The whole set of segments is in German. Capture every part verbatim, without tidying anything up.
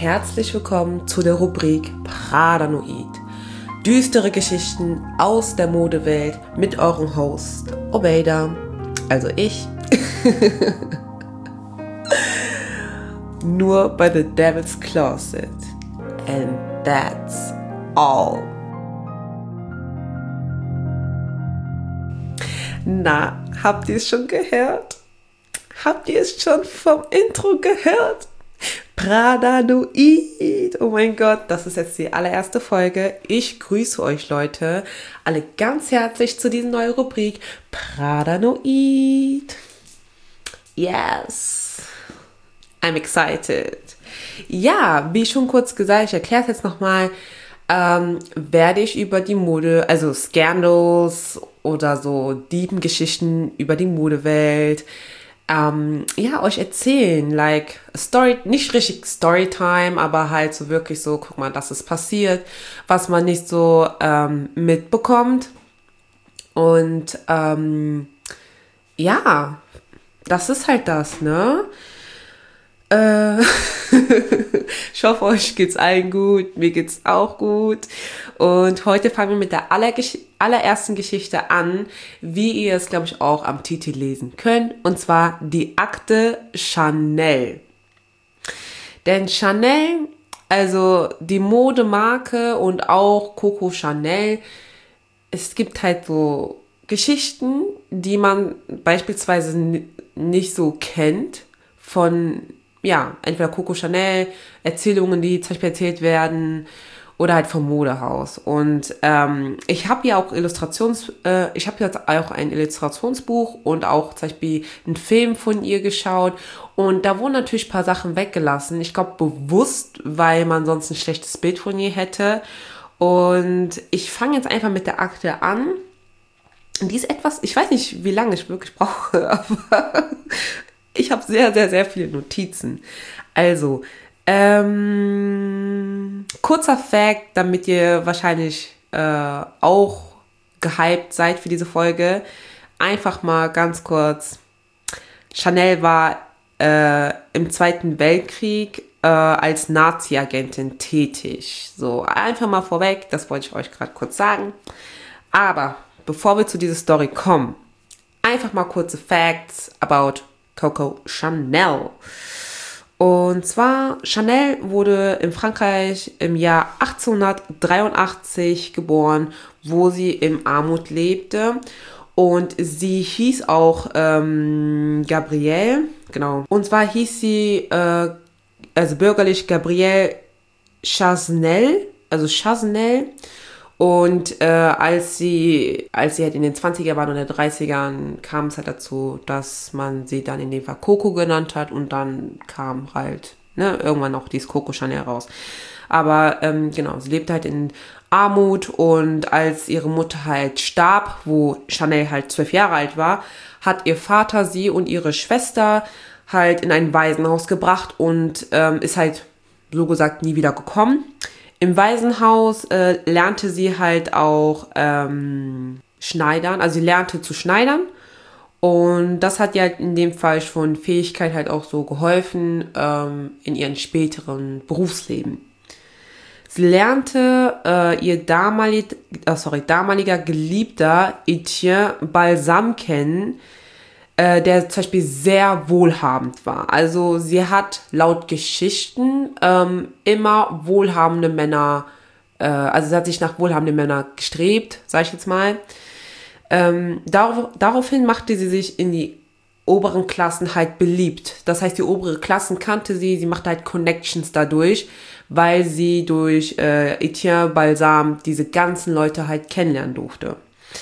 herzlich willkommen zu der Rubrik Pradanoid. Düstere Geschichten aus der Modewelt mit eurem Host Obeida, also ich. Nur bei The Devil's Closet. And that's all. Na, habt ihr es schon gehört? Habt ihr es schon vom Intro gehört? Pradanoid. Oh mein Gott, das ist jetzt die allererste Folge. Ich grüße euch Leute alle ganz herzlich zu dieser neuen Rubrik Pradanoid. Yes. I'm excited. Ja, wie schon kurz gesagt, ich erkläre es jetzt nochmal, ähm, werde ich über die Mode, also Scandals oder so Diebengeschichten über die Modewelt, ähm, ja, euch erzählen, like Story, nicht richtig Storytime, aber halt so wirklich so, guck mal, das ist passiert, was man nicht so ähm, mitbekommt. Und ähm, ja, das ist halt das, ne? Äh, ich hoffe, euch geht's allen gut, mir geht's auch gut. Und heute fangen wir mit der allergesch- allerersten Geschichte an, wie ihr es, glaube ich, auch am Titel lesen könnt. Und zwar die Akte Chanel. Denn Chanel, also die Modemarke und auch Coco Chanel, es gibt halt so Geschichten, die man beispielsweise n- nicht so kennt von, ja, entweder Coco Chanel, Erzählungen, die zum Beispiel erzählt werden, oder halt vom Modehaus. Und ähm, ich habe ja auch Illustrations, äh, ich habe jetzt auch ein Illustrationsbuch und auch zum Beispiel einen Film von ihr geschaut. Und da wurden natürlich ein paar Sachen weggelassen. Ich glaube bewusst, weil man sonst ein schlechtes Bild von ihr hätte. Und ich fange jetzt einfach mit der Akte an. Und die ist etwas, ich weiß nicht, wie lange ich wirklich brauche, aber ich habe sehr, sehr, sehr viele Notizen. Also, ähm, kurzer Fact, damit ihr wahrscheinlich äh, auch gehypt seid für diese Folge. Einfach mal ganz kurz. Chanel war äh, im Zweiten Weltkrieg äh, als Nazi-Agentin tätig. So, einfach mal vorweg, das wollte ich euch gerade kurz sagen. Aber bevor wir zu dieser Story kommen, einfach mal kurze Facts about Coco Chanel. Und zwar, Chanel wurde in Frankreich im Jahr achtzehnhundertdreiundachtzig geboren, wo sie in Armut lebte. Und sie hieß auch ähm, Gabrielle, genau. Und zwar hieß sie, äh, also bürgerlich Gabrielle Chasnel, also Chasnel. Und äh, als sie, als sie halt in den zwanziger waren und in den dreißigern, kam es halt dazu, dass man sie dann in dem Fall Coco genannt hat und dann kam halt ne, irgendwann auch dieses Coco Chanel raus. Aber ähm, genau, sie lebte halt in Armut und als ihre Mutter halt starb, wo Chanel halt zwölf Jahre alt war, hat ihr Vater sie und ihre Schwester halt in ein Waisenhaus gebracht und ähm, ist halt so gesagt nie wieder gekommen. Im Waisenhaus äh, lernte sie halt auch ähm, Schneidern, also sie lernte zu schneidern und das hat ihr halt in dem Fall schon Fähigkeit halt auch so geholfen ähm, in ihrem späteren Berufsleben. Sie lernte äh, ihr damalig, oh sorry, damaliger Geliebter Etienne Balsam kennen, äh, der zum Beispiel sehr wohlhabend war. Also sie hat laut Geschichten ähm, immer wohlhabende Männer, äh, also sie hat sich nach wohlhabenden Männern gestrebt, sage ich jetzt mal. Ähm, darauf, daraufhin machte sie sich in die oberen Klassen halt beliebt. Das heißt, die obere Klassen kannte sie, sie machte halt Connections dadurch, weil sie durch äh, Etienne Balsam diese ganzen Leute halt kennenlernen durfte.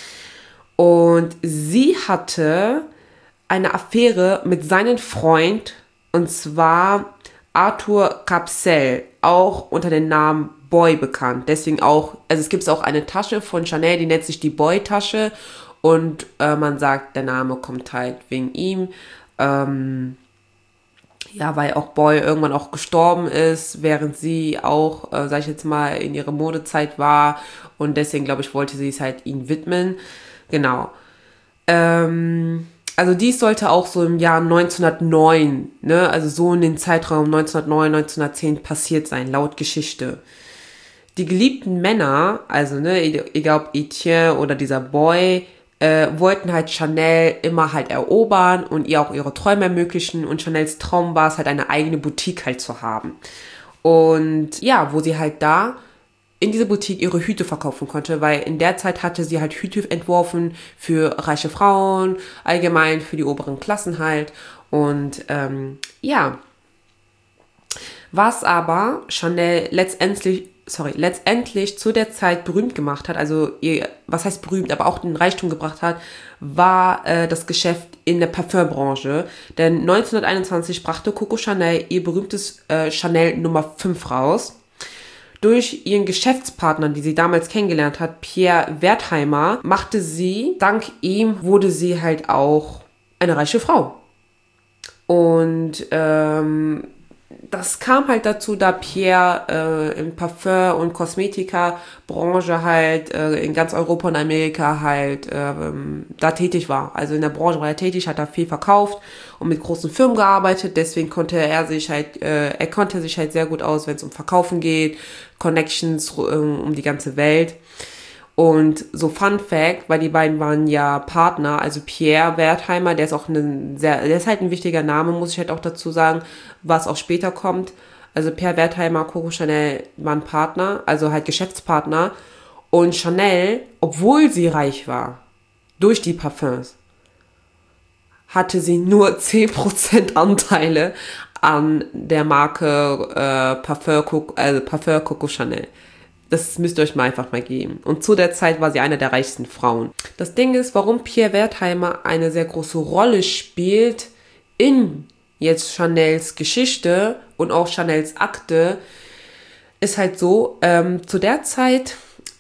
Und sie hatte eine Affäre mit seinem Freund, und zwar Arthur Capsel, auch unter dem Namen Boy bekannt. Deswegen auch, also es gibt auch eine Tasche von Chanel, die nennt sich die Boy-Tasche und äh, man sagt, der Name kommt halt wegen ihm. Ähm, ja, weil auch Boy irgendwann auch gestorben ist, während sie auch, äh, sag ich jetzt mal, in ihrer Modezeit war und deswegen, glaube ich, wollte sie es halt ihm widmen. Genau. Ähm, Also dies sollte auch so im Jahr neunzehnhundertneun, ne, also so in den Zeitraum neunzehnhundertneun, neunzehnhundertzehn passiert sein, laut Geschichte. Die geliebten Männer, also ne, egal ob Etienne oder dieser Boy, äh, wollten halt Chanel immer halt erobern und ihr auch ihre Träume ermöglichen. Und Chanels Traum war es halt, eine eigene Boutique halt zu haben. Und ja, wo sie halt da in dieser Boutique ihre Hüte verkaufen konnte, weil in der Zeit hatte sie halt Hüte entworfen für reiche Frauen, allgemein für die oberen Klassen halt. Und ähm, ja, was aber Chanel letztendlich, sorry, letztendlich zu der Zeit berühmt gemacht hat, also ihr, was heißt berühmt, aber auch den Reichtum gebracht hat, war äh, das Geschäft in der Parfümbranche. Denn neunzehnhunderteinundzwanzig brachte Coco Chanel ihr berühmtes äh, Chanel Nummer fünf raus. Durch ihren Geschäftspartner, die sie damals kennengelernt hat, Pierre Wertheimer, machte sie, dank ihm wurde sie halt auch eine reiche Frau. Und ähm, das kam halt dazu, da Pierre äh, im Parfum- und Kosmetika-Branche halt äh, in ganz Europa und Amerika halt äh, da tätig war. Also in der Branche war er tätig, hat da viel verkauft und mit großen Firmen gearbeitet. Deswegen konnte er sich halt, äh, er konnte sich halt sehr gut aus, wenn es um Verkaufen geht, Connections äh, um die ganze Welt. Und so Fun Fact, weil die beiden waren ja Partner, also Pierre Wertheimer, der ist auch ein sehr, der ist halt ein wichtiger Name, muss ich halt auch dazu sagen, was auch später kommt. Also Pierre Wertheimer, Coco Chanel waren Partner, also halt Geschäftspartner. Und Chanel, obwohl sie reich war, durch die Parfums, hatte sie nur zehn Prozent Anteile an der Marke äh, Parfum, Coco, also Parfum Coco Chanel. Das müsst ihr euch mal einfach mal geben. Und zu der Zeit war sie eine der reichsten Frauen. Das Ding ist, warum Pierre Wertheimer eine sehr große Rolle spielt in jetzt Chanels Geschichte und auch Chanels Akte, ist halt so, ähm, zu der Zeit,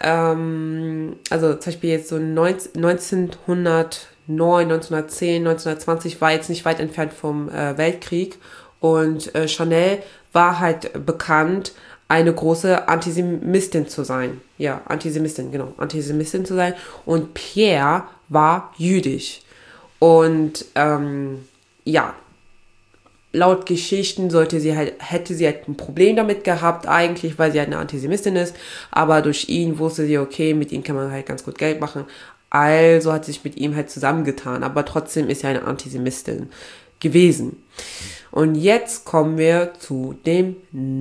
ähm, also zum Beispiel jetzt so neunzehnhundertneun, neunzehnhundertzehn, neunzehnhundertzwanzig war jetzt nicht weit entfernt vom äh, Weltkrieg und äh, Chanel war halt bekannt, eine große Antisemitin zu sein. Ja, Antisemitin, genau, Antisemitin zu sein. Und Pierre war jüdisch. Und ähm, ja, laut Geschichten sollte sie halt, hätte sie halt ein Problem damit gehabt, eigentlich, weil sie halt eine Antisemitin ist. Aber durch ihn wusste sie, okay, mit ihm kann man halt ganz gut Geld machen. Also hat sie sich mit ihm halt zusammengetan. Aber trotzdem ist sie eine Antisemitin gewesen. Und jetzt kommen wir zu dem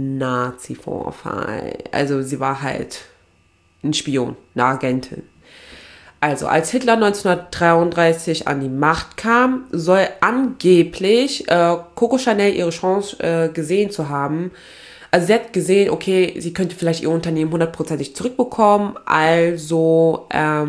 Nazi-Vorfall. Also sie war halt ein Spion, eine Agentin. Also als Hitler neunzehnhundertdreiunddreißig an die Macht kam, soll angeblich äh, Coco Chanel ihre Chance äh, gesehen zu haben. Also sie hat gesehen, okay, sie könnte vielleicht ihr Unternehmen hundertprozentig zurückbekommen. Also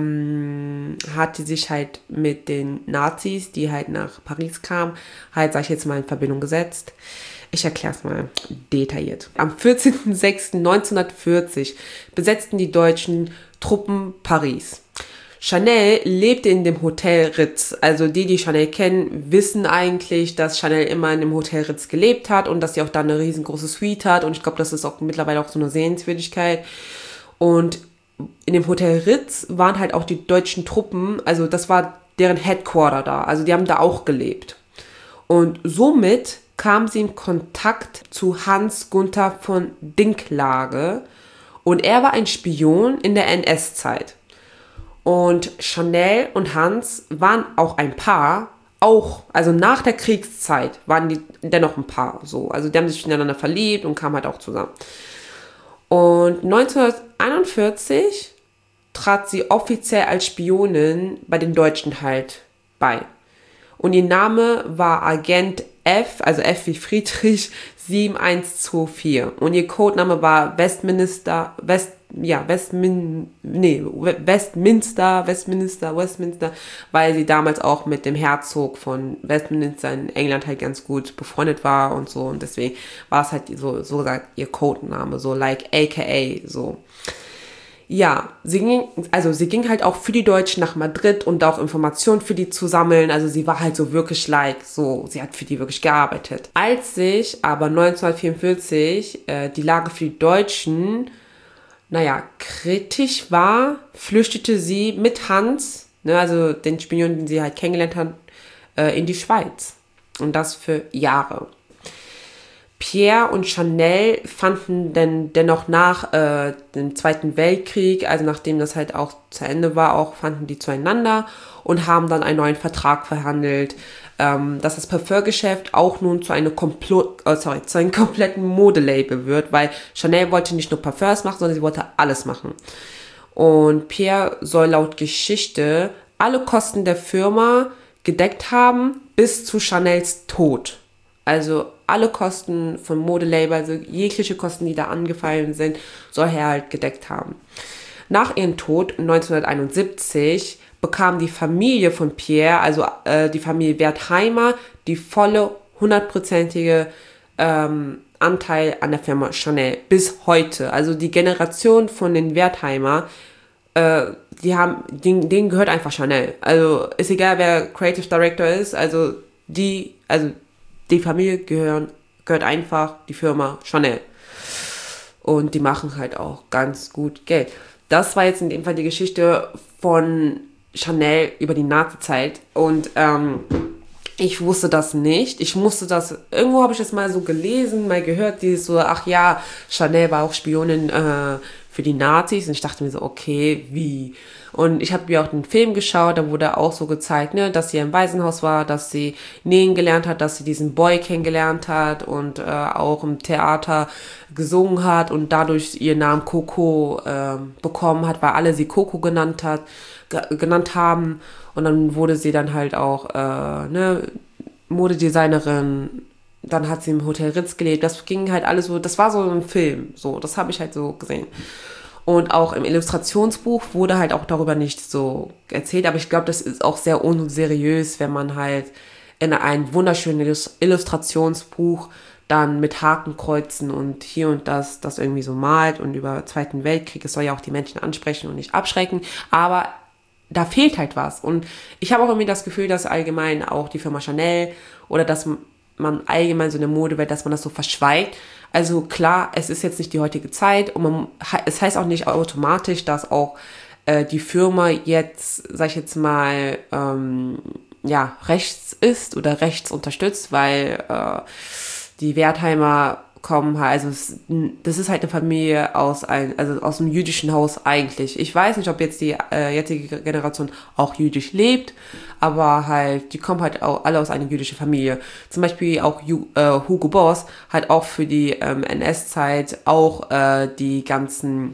ähm, hat sie sich halt mit den Nazis, die halt nach Paris kamen, halt, sag ich jetzt mal, in Verbindung gesetzt. Ich erkläre es mal detailliert. Am vierzehnten sechsten neunzehnhundertvierzig besetzten die deutschen Truppen Paris. Chanel lebte in dem Hotel Ritz. Also die, die Chanel kennen, wissen eigentlich, dass Chanel immer in dem Hotel Ritz gelebt hat und dass sie auch da eine riesengroße Suite hat. Und ich glaube, das ist auch mittlerweile auch so eine Sehenswürdigkeit. Und in dem Hotel Ritz waren halt auch die deutschen Truppen, also das war deren Headquarter da. Also die haben da auch gelebt. Und somit kam sie in Kontakt zu Hans Gunther von Dinklage. Und er war ein Spion in der N S-Zeit. Und Chanel und Hans waren auch ein Paar, auch, also nach der Kriegszeit waren die dennoch ein Paar, so. Also die haben sich ineinander verliebt und kamen halt auch zusammen. Und neunzehnhunderteinundvierzig trat sie offiziell als Spionin bei den Deutschen halt bei. Und ihr Name war Agent F, also F wie Friedrich, sieben eins zwei vier. Und ihr Codename war Westminster, West, ja, Westmin, nee, Westminster, Westminster, Westminster, weil sie damals auch mit dem Herzog von Westminster in England halt ganz gut befreundet war und so. Und deswegen war es halt so, so gesagt ihr Codename, so like A K A, so. Ja, sie ging, also sie ging halt auch für die Deutschen nach Madrid und auch Informationen für die zu sammeln. Also sie war halt so wirklich like, so, sie hat für die wirklich gearbeitet. Als sich aber neunzehnhundertvierundvierzig äh, die Lage für die Deutschen, naja, kritisch war, flüchtete sie mit Hans, ne, also den Spion, den sie halt kennengelernt hat, äh, in die Schweiz. Und das für Jahre. Pierre und Chanel fanden denn dennoch nach äh, dem Zweiten Weltkrieg, also nachdem das halt auch zu Ende war, auch fanden die zueinander und haben dann einen neuen Vertrag verhandelt, ähm, dass das Parfümgeschäft auch nun zu, eine Komplo- äh, sorry, zu einem kompletten Modelabel wird, weil Chanel wollte nicht nur Parfums machen, sondern sie wollte alles machen. Und Pierre soll laut Geschichte alle Kosten der Firma gedeckt haben bis zu Chanels Tod. Also alle Kosten von Modelabel, also jegliche Kosten, die da angefallen sind, soll er halt gedeckt haben. Nach ihrem Tod neunzehnhunderteinundsiebzig bekam die Familie von Pierre, also äh, die Familie Wertheimer, die volle hundertprozentige ähm, Anteil an der Firma Chanel bis heute. Also die Generation von den Wertheimer, äh, die haben, denen, denen gehört einfach Chanel. Also ist egal, wer Creative Director ist, also die, also die Familie gehören, gehört einfach die Firma Chanel. Und die machen halt auch ganz gut Geld. Das war jetzt in dem Fall die Geschichte von Chanel über die Nazi-Zeit. Und ähm, ich wusste das nicht. Ich musste das, irgendwo habe ich das mal so gelesen, mal gehört, dieses so, ach ja, Chanel war auch Spionin äh, für die Nazis. Und ich dachte mir so, okay, wie? Und ich habe mir auch den Film geschaut, da wurde auch so gezeigt, ne, dass sie im Waisenhaus war, dass sie nähen gelernt hat, dass sie diesen Boy kennengelernt hat und äh, auch im Theater gesungen hat und dadurch ihren Namen Coco äh, bekommen hat, weil alle sie Coco genannt hat, ge- genannt haben. Und dann wurde sie dann halt auch äh, ne, Modedesignerin. Dann hat sie im Hotel Ritz gelebt. Das ging halt alles so, das war so ein Film. So, das habe ich halt so gesehen. Und auch im Illustrationsbuch wurde halt auch darüber nicht so erzählt. Aber ich glaube, das ist auch sehr unseriös, wenn man halt in ein wunderschönes Illustrationsbuch dann mit Hakenkreuzen und hier und das, das irgendwie so malt und über Zweiten Weltkrieg. Es soll ja auch die Menschen ansprechen und nicht abschrecken. Aber da fehlt halt was. Und ich habe auch irgendwie das Gefühl, dass allgemein auch die Firma Chanel oder dass man allgemein so eine Modewelt, dass man das so verschweigt. Also klar, es ist jetzt nicht die heutige Zeit und man, es heißt auch nicht automatisch, dass auch äh, die Firma jetzt, sag ich jetzt mal, ähm, ja, rechts ist oder rechts unterstützt, weil äh, die Wertheimer kommen halt, also es, das ist halt eine Familie aus ein, also aus einem jüdischen Haus eigentlich. Ich weiß nicht, ob jetzt die äh, jetzige Generation auch jüdisch lebt, aber halt, die kommen halt auch alle aus einer jüdischen Familie. Zum Beispiel auch Ju, äh, Hugo Boss hat auch für die ähm, N S-Zeit auch äh, die ganzen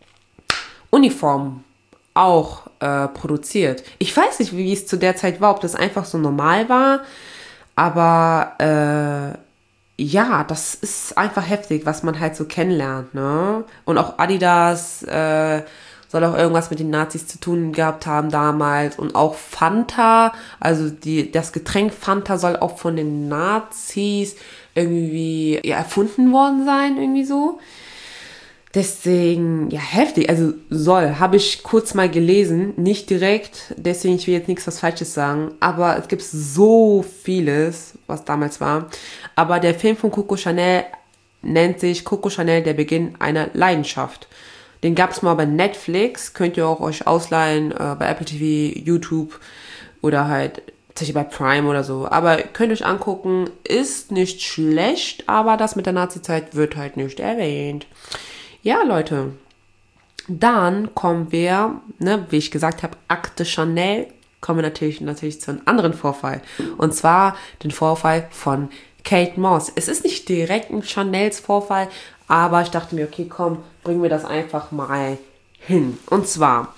Uniformen auch äh, produziert. Ich weiß nicht, wie es zu der Zeit war, ob das einfach so normal war, aber äh, ja, das ist einfach heftig, was man halt so kennenlernt, ne? Und auch Adidas äh, soll auch irgendwas mit den Nazis zu tun gehabt haben damals. Und auch Fanta, also die, das Getränk Fanta soll auch von den Nazis irgendwie ja, erfunden worden sein, irgendwie so. Deswegen, ja, heftig, also soll, habe ich kurz mal gelesen, nicht direkt, deswegen, ich will jetzt nichts was Falsches sagen, aber es gibt so vieles, was damals war, aber der Film von Coco Chanel nennt sich Coco Chanel, der Beginn einer Leidenschaft. Den gab es mal bei Netflix, könnt ihr auch euch ausleihen, äh, bei Apple T V, YouTube oder halt tatsächlich bei Prime oder so, aber könnt ihr euch angucken, ist nicht schlecht, aber das mit der Nazi-Zeit wird halt nicht erwähnt. Ja, Leute, dann kommen wir, ne, wie ich gesagt habe, Akte Chanel, kommen wir natürlich, natürlich zu einem anderen Vorfall. Und zwar den Vorfall von Kate Moss. Es ist nicht direkt ein Chanels Vorfall, aber ich dachte mir, okay, komm, bringen wir das einfach mal hin. Und zwar,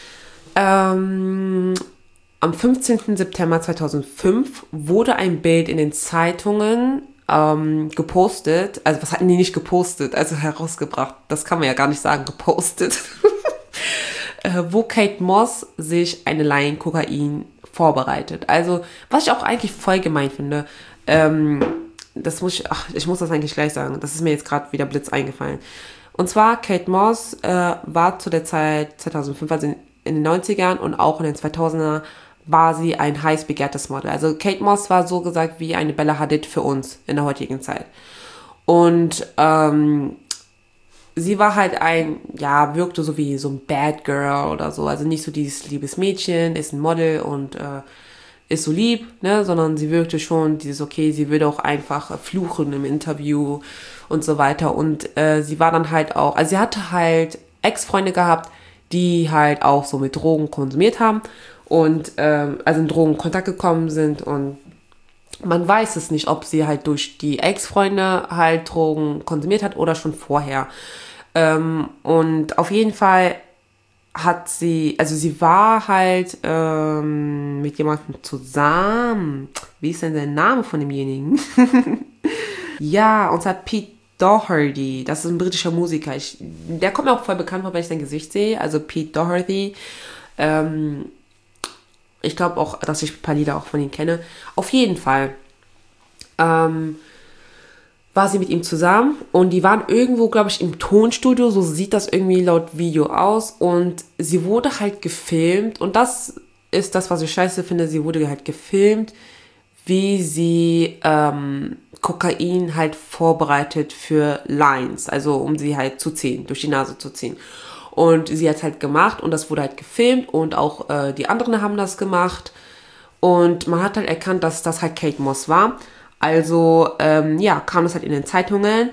ähm, am fünfzehnten September zweitausendfünf wurde ein Bild in den Zeitungen Ähm, gepostet, also was hatten die nicht gepostet, also herausgebracht, das kann man ja gar nicht sagen, gepostet, äh, wo Kate Moss sich eine Line Kokain vorbereitet. Also, was ich auch eigentlich voll gemein finde, ähm, das muss ich, ach, ich muss das eigentlich gleich sagen, das ist mir jetzt gerade wieder Blitz eingefallen. Und zwar, Kate Moss äh, war zu der Zeit zweitausendfünf, also in, in den neunzigern und auch in den zweitausender war sie ein heiß begehrtes Model. Also Kate Moss war so gesagt wie eine Bella Hadid für uns in der heutigen Zeit. Und ähm, sie war halt ein, ja, wirkte so wie so ein Bad Girl oder so. Also nicht so dieses liebes Mädchen, ist ein Model und äh, ist so lieb, ne, sondern sie wirkte schon dieses, okay, sie würde auch einfach fluchen im Interview und so weiter. Und äh, sie war dann halt auch, also sie hatte halt Ex-Freunde gehabt, die halt auch so mit Drogen konsumiert haben und ähm, also in Drogen in Kontakt gekommen sind, und man weiß es nicht, ob sie halt durch die Ex-Freunde halt Drogen konsumiert hat oder schon vorher. Ähm, und auf jeden Fall hat sie, also sie war halt ähm, mit jemandem zusammen. Wie ist denn der Name von demjenigen? Ja, und zwar Pete Doherty. Das ist ein britischer Musiker. Ich, der kommt mir auch voll bekannt vor, wenn ich sein Gesicht sehe. Also Pete Doherty. Ähm, ich glaube auch, dass ich ein paar Lieder auch von ihm kenne. Auf jeden Fall ähm, war sie mit ihm zusammen und die waren irgendwo, glaube ich, im Tonstudio, so sieht das irgendwie laut Video aus, und sie wurde halt gefilmt, und das ist das, was ich scheiße finde, sie wurde halt gefilmt, wie sie ähm, Kokain halt vorbereitet für Lines, also um sie halt zu ziehen, durch die Nase zu ziehen. Und sie hat es halt gemacht und das wurde halt gefilmt und auch äh, die anderen haben das gemacht, und man hat halt erkannt, dass das halt Kate Moss war. Also, ähm, ja, kam das halt in den Zeitungen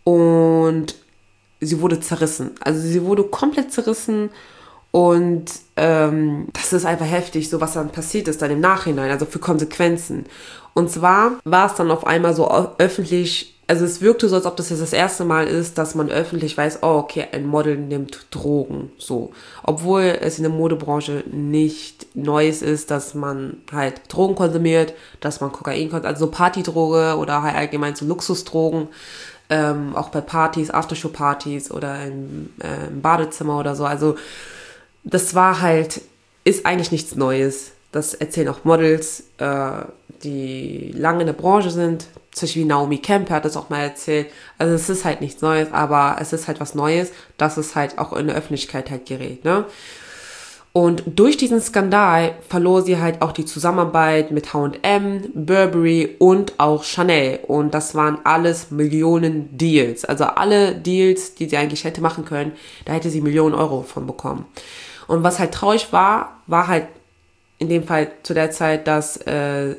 und sie wurde zerrissen. Also sie wurde komplett zerrissen, und ähm, das ist einfach heftig, so was dann passiert ist dann im Nachhinein, also für Konsequenzen. Und zwar war es dann auf einmal so öffentlich, also es wirkte so, als ob das jetzt das erste Mal ist, dass man öffentlich weiß, oh okay, ein Model nimmt Drogen, so. Obwohl es in der Modebranche nicht Neues ist, dass man halt Drogen konsumiert, dass man Kokain konsumiert, also so Partydroge oder halt allgemein so Luxusdrogen, ähm, auch bei Partys, Aftershow-Partys oder im, äh, im Badezimmer oder so, also das war halt, ist eigentlich nichts Neues. Das erzählen auch Models, äh, die lange in der Branche sind. Zum Beispiel Naomi Campbell hat das auch mal erzählt. Also es ist halt nichts Neues, aber es ist halt was Neues, dass es halt auch in der Öffentlichkeit halt gerät, ne? Und durch diesen Skandal verlor sie halt auch die Zusammenarbeit mit H und M, Burberry und auch Chanel. Und das waren alles Millionen Deals. Also alle Deals, die sie eigentlich hätte machen können, da hätte sie Millionen Euro von bekommen. Und was halt traurig war, war halt in dem Fall zu der Zeit, dass äh,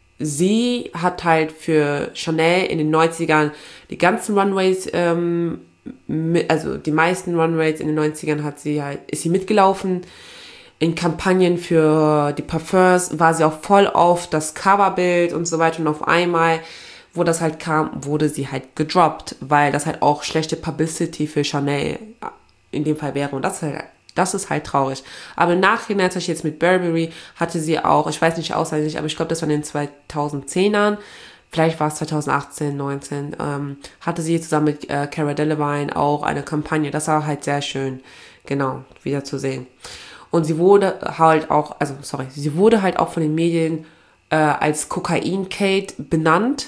sie hat halt für Chanel in den neunzigern die ganzen Runways, ähm, mit, also die meisten Runways in den neunzigern hat sie halt, ist sie mitgelaufen. In Kampagnen für die Parfums war sie auch voll auf das Coverbild und so weiter, und auf einmal, wo das halt kam, wurde sie halt gedroppt, weil das halt auch schlechte Publicity für Chanel in dem Fall wäre, und das ist halt Das ist halt traurig. Aber im Nachhinein, zum Beispiel jetzt mit Burberry, hatte sie auch, ich weiß nicht auswendig, aber ich glaube, das war in den zweitausendzehnern, vielleicht war es zweitausendachtzehn, neunzehn, ähm, hatte sie zusammen mit äh, Cara Delevingne auch eine Kampagne. Das war halt sehr schön, genau, wieder zu sehen. Und sie wurde halt auch, also sorry, sie wurde halt auch von den Medien äh, als Kokain-Kate benannt.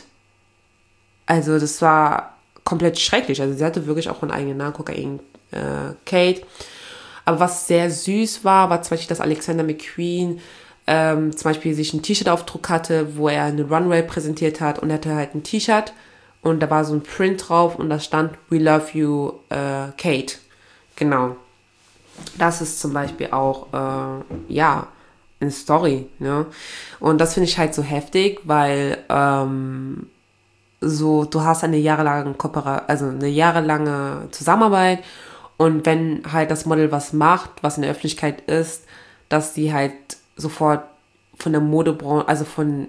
Also das war komplett schrecklich. Also sie hatte wirklich auch einen eigenen Namen, Kokain-Kate. Äh, Aber was sehr süß war, war zum Beispiel, dass Alexander McQueen ähm, zum Beispiel sich ein T-Shirt-Aufdruck hatte, wo er eine Runway präsentiert hat, und er hatte halt ein T-Shirt und da war so ein Print drauf und da stand We love you, äh, Kate. Genau. Das ist zum Beispiel auch, äh, ja, eine Story, ne? Und das finde ich halt so heftig, weil ähm, so, du hast eine jahrelange Kooperation, also eine jahrelange Zusammenarbeit. Und wenn halt das Model was macht, was in der Öffentlichkeit ist, dass die halt sofort von der Modebranche, also von,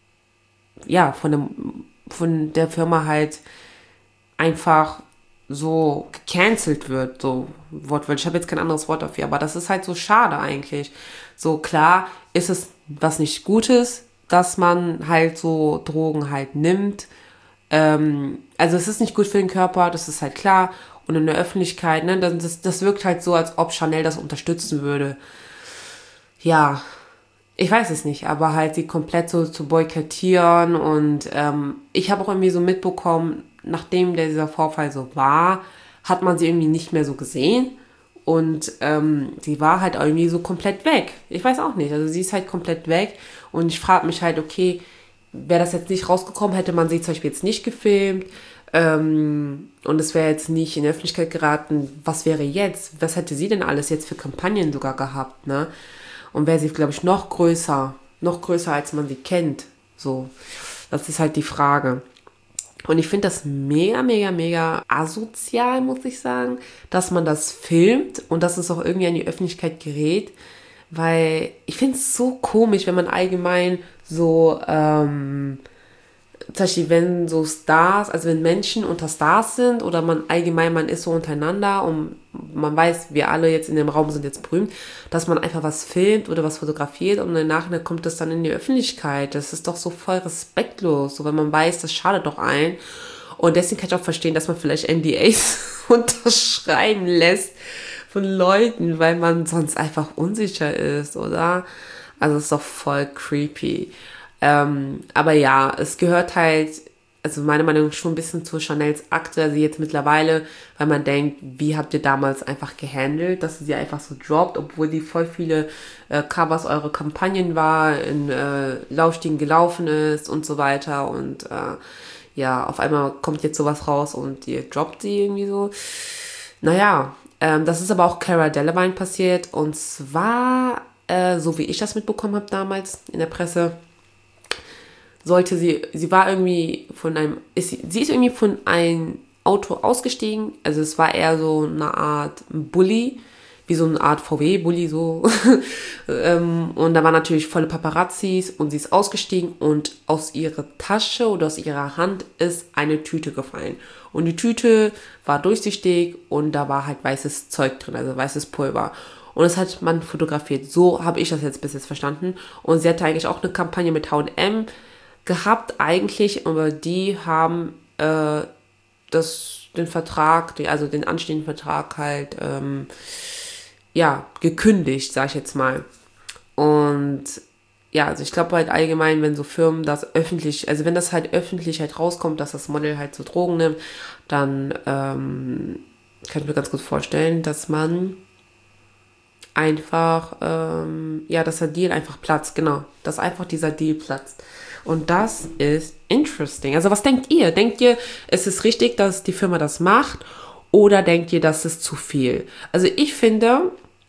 ja, von der, von der Firma halt einfach so gecancelt wird, so wortwörtlich. Ich habe jetzt kein anderes Wort dafür, aber das ist halt so schade eigentlich. So klar ist es was nicht Gutes, dass man halt so Drogen halt nimmt. Ähm, also es ist nicht gut für den Körper, das ist halt klar. Und in der Öffentlichkeit, ne, das, das wirkt halt so, als ob Chanel das unterstützen würde. Ja, ich weiß es nicht, aber halt sie komplett so zu boykottieren, und ähm, ich habe auch irgendwie so mitbekommen, nachdem der, dieser Vorfall so war, hat man sie irgendwie nicht mehr so gesehen, und ähm, sie war halt irgendwie so komplett weg. Ich weiß auch nicht, also sie ist halt komplett weg, und ich frage mich halt, okay, wäre das jetzt nicht rausgekommen, hätte man sie zum Beispiel jetzt nicht gefilmt, Ähm, und es wäre jetzt nicht in die Öffentlichkeit geraten, was wäre jetzt? Was hätte sie denn alles jetzt für Kampagnen sogar gehabt, ne? Und wäre sie, glaube ich, noch größer, noch größer, als man sie kennt. So, das ist halt die Frage. Und ich finde das mega, mega, mega asozial, muss ich sagen, dass man das filmt und dass es auch irgendwie an die Öffentlichkeit gerät. Weil ich finde es so komisch, wenn man allgemein so, ähm, zum Beispiel wenn so Stars, also wenn Menschen unter Stars sind oder man allgemein, man ist so untereinander und man weiß, wir alle jetzt in dem Raum sind jetzt berühmt, dass man einfach was filmt oder was fotografiert und danach kommt das dann in die Öffentlichkeit. Das ist doch so voll respektlos, so wenn man weiß, das schadet doch allen. Und deswegen kann ich auch verstehen, dass man vielleicht N D As unterschreiben lässt von Leuten, weil man sonst einfach unsicher ist, oder? Also es ist doch voll creepy. Ähm, aber ja, es gehört halt, also meiner Meinung nach schon ein bisschen zu Chanels Akte, also jetzt mittlerweile, weil man denkt, wie habt ihr damals einfach gehandelt, dass sie sie einfach so droppt, obwohl die voll viele äh, Covers eure Kampagnen war, in äh, Laufstiegen gelaufen ist und so weiter und äh, ja, auf einmal kommt jetzt sowas raus und ihr droppt sie irgendwie so. Naja, ähm, das ist aber auch Cara Delevingne passiert und zwar, äh, so wie ich das mitbekommen habe damals in der Presse, sollte sie, sie war irgendwie von einem, ist sie, sie ist irgendwie von einem Auto ausgestiegen, also es war eher so eine Art Bulli, wie so eine Art V W-Bulli so, und da waren natürlich volle Paparazzis und sie ist ausgestiegen und aus ihrer Tasche oder aus ihrer Hand ist eine Tüte gefallen und die Tüte war durchsichtig und da war halt weißes Zeug drin, also weißes Pulver. Und das hat man fotografiert, so habe ich das jetzt bis jetzt verstanden und sie hatte eigentlich auch eine Kampagne mit H und M gehabt eigentlich, aber die haben äh, das, den Vertrag, die, also den anstehenden Vertrag halt ähm, ja, gekündigt, sag ich jetzt mal. Und ja, also ich glaube halt allgemein, wenn so Firmen das öffentlich, also wenn das halt öffentlich halt rauskommt, dass das Model halt so Drogen nimmt, dann ähm, kann ich mir ganz gut vorstellen, dass man einfach, ähm, ja, dass der Deal einfach platzt, genau, dass einfach dieser Deal platzt. Und das ist interesting. Also was denkt ihr? Denkt ihr, es ist richtig, dass die Firma das macht? Oder denkt ihr, das ist zu viel? Also ich finde,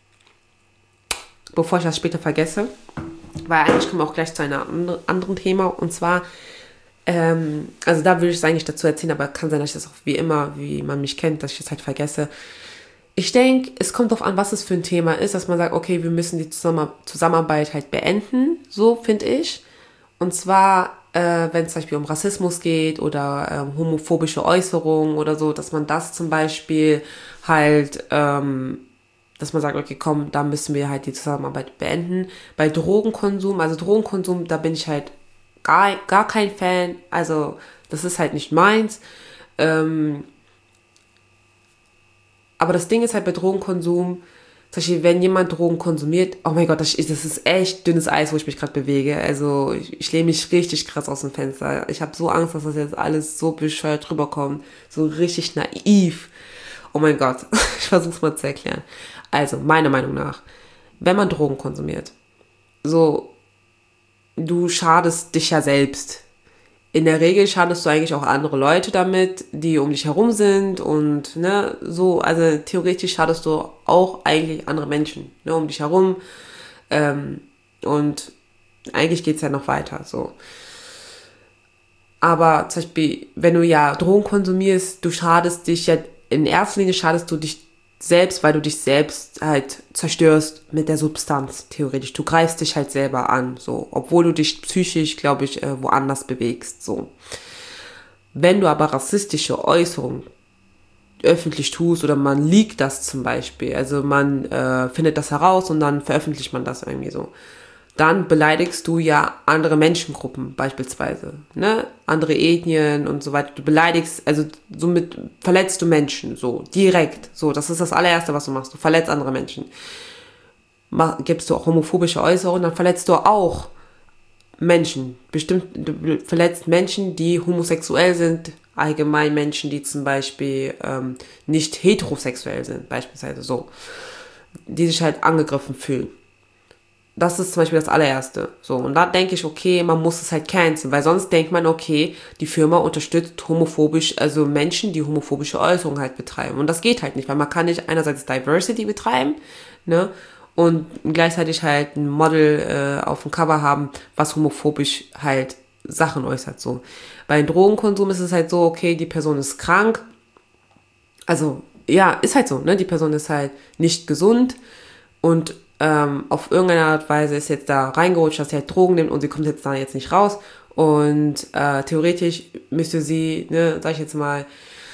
bevor ich das später vergesse, weil eigentlich kommen wir auch gleich zu einem anderen Thema. Und zwar, ähm, also da würde ich es eigentlich dazu erzählen, aber kann sein, dass ich das auch wie immer, wie man mich kennt, dass ich das halt vergesse. Ich denke, es kommt darauf an, was es für ein Thema ist, dass man sagt, okay, wir müssen die Zusammenarbeit halt beenden, so finde ich. Und zwar, äh, wenn es zum Beispiel um Rassismus geht oder ähm, homophobische Äußerungen oder so, dass man das zum Beispiel halt, ähm, dass man sagt, okay, komm, da müssen wir halt die Zusammenarbeit beenden. Bei Drogenkonsum, also Drogenkonsum, da bin ich halt gar, gar kein Fan, also das ist halt nicht meins. Ähm, aber das Ding ist halt bei Drogenkonsum, zum Beispiel, wenn jemand Drogen konsumiert, oh mein Gott, das ist, das ist echt dünnes Eis, wo ich mich gerade bewege. Also ich, ich lehne mich richtig krass aus dem Fenster. Ich habe so Angst, dass das jetzt alles so bescheuert rüberkommt. So richtig naiv. Oh mein Gott, ich versuche es mal zu erklären. Also, meiner Meinung nach, wenn man Drogen konsumiert, so, du schadest dich ja selbst. In der Regel schadest du eigentlich auch andere Leute damit, die um dich herum sind und ne, so, also theoretisch schadest du auch eigentlich andere Menschen, ne, um dich herum, ähm, und eigentlich geht's ja noch weiter, so. Aber zum Beispiel, wenn du ja Drogen konsumierst, du schadest dich ja, in erster Linie schadest du dich selbst, weil du dich selbst halt zerstörst mit der Substanz, theoretisch. Du greifst dich halt selber an, so, obwohl du dich psychisch, glaube ich, äh, woanders bewegst, so. Wenn du aber rassistische Äußerungen öffentlich tust oder man leakt das zum Beispiel, also man äh, findet das heraus und dann veröffentlicht man das irgendwie so, dann beleidigst du ja andere Menschengruppen beispielsweise, ne, andere Ethnien und so weiter. Du beleidigst, also somit verletzt du Menschen, so, direkt, so, das ist das allererste, was du machst, du verletzt andere Menschen. Mach, gibst du auch homophobische Äußerungen, dann verletzt du auch Menschen, bestimmt, du verletzt Menschen, die homosexuell sind, allgemein Menschen, die zum Beispiel ähm, nicht heterosexuell sind, beispielsweise so, die sich halt angegriffen fühlen. Das ist zum Beispiel das allererste. So, und da denke ich, okay, man muss es halt canceln, weil sonst denkt man, okay, die Firma unterstützt homophobisch, also Menschen, die homophobische Äußerungen halt betreiben. Und das geht halt nicht, weil man kann nicht einerseits Diversity betreiben, ne, und gleichzeitig halt ein Model äh, auf dem Cover haben, was homophobisch halt Sachen äußert, so. Bei Drogenkonsum ist es halt so, okay, die Person ist krank, also, ja, ist halt so, ne, die Person ist halt nicht gesund und ähm, auf irgendeine Art und Weise ist jetzt da reingerutscht, dass sie halt Drogen nimmt und sie kommt jetzt da jetzt nicht raus und äh, theoretisch müsste sie, ne, sag ich jetzt mal,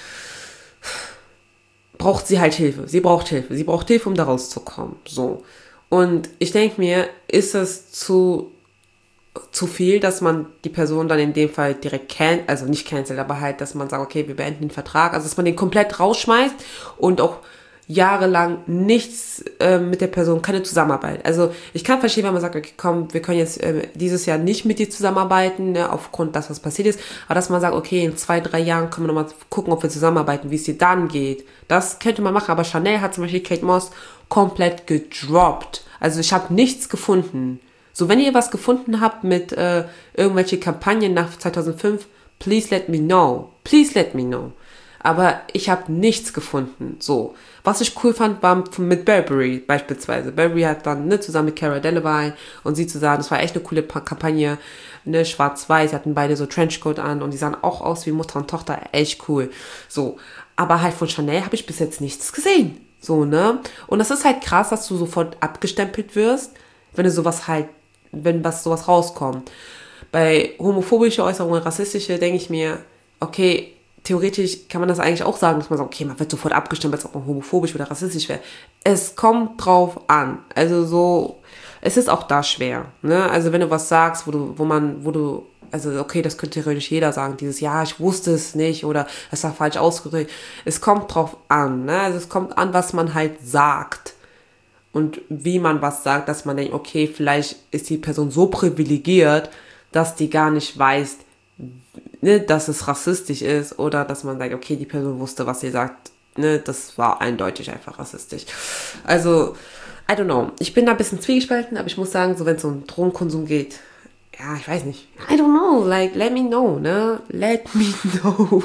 braucht sie halt Hilfe. Sie braucht Hilfe. Sie braucht Hilfe, um da rauszukommen. So. Und ich denke mir, ist es zu, zu viel, dass man die Person dann in dem Fall direkt can, also nicht cancelt, aber halt, dass man sagt, okay, wir beenden den Vertrag. Also, dass man den komplett rausschmeißt und auch jahrelang nichts äh, mit der Person, keine Zusammenarbeit. Also ich kann verstehen, wenn man sagt, okay, komm, wir können jetzt äh, dieses Jahr nicht mit dir zusammenarbeiten, ne, aufgrund das, was passiert ist, aber dass man sagt, okay, in zwei, drei Jahren können wir nochmal gucken, ob wir zusammenarbeiten, wie es dir dann geht. Das könnte man machen, aber Chanel hat zum Beispiel Kate Moss komplett gedroppt. Also ich habe nichts gefunden. So, wenn ihr was gefunden habt mit äh, irgendwelche Kampagnen nach zweitausendfünf, please let me know. Please let me know. Aber ich habe nichts gefunden. So. Was ich cool fand, war mit Burberry beispielsweise. Burberry hat dann ne, zusammen mit Cara Delevingne und sie zusammen, das war echt eine coole Kampagne, ne, schwarz-weiß, hatten beide so Trenchcoat an und die sahen auch aus wie Mutter und Tochter, echt cool. So. Aber halt von Chanel habe ich bis jetzt nichts gesehen. So, ne? Und das ist halt krass, dass du sofort abgestempelt wirst, wenn du sowas halt, wenn was sowas rauskommt. Bei homophobische Äußerungen, rassistische, denke ich mir, okay, theoretisch kann man das eigentlich auch sagen, dass man sagt, okay, man wird sofort abgestempelt, ob man homophobisch oder rassistisch wäre. Es kommt drauf an. Also so, es ist auch da schwer. Ne? Also wenn du was sagst, wo du, wo man, wo du, also okay, das könnte theoretisch jeder sagen, dieses, ja, ich wusste es nicht oder es war falsch ausgedrückt. Es kommt drauf an. Ne? Also es kommt an, was man halt sagt. Und wie man was sagt, dass man denkt, okay, vielleicht ist die Person so privilegiert, dass die gar nicht weiß, ne, dass es rassistisch ist oder dass man sagt, okay, die Person wusste, was sie sagt. Ne, das war eindeutig einfach rassistisch. Also, I don't know. Ich bin da ein bisschen zwiegespalten, aber ich muss sagen, so wenn es um Drogenkonsum geht, ja, ich weiß nicht. I don't know, like, let me know, ne? Let me know.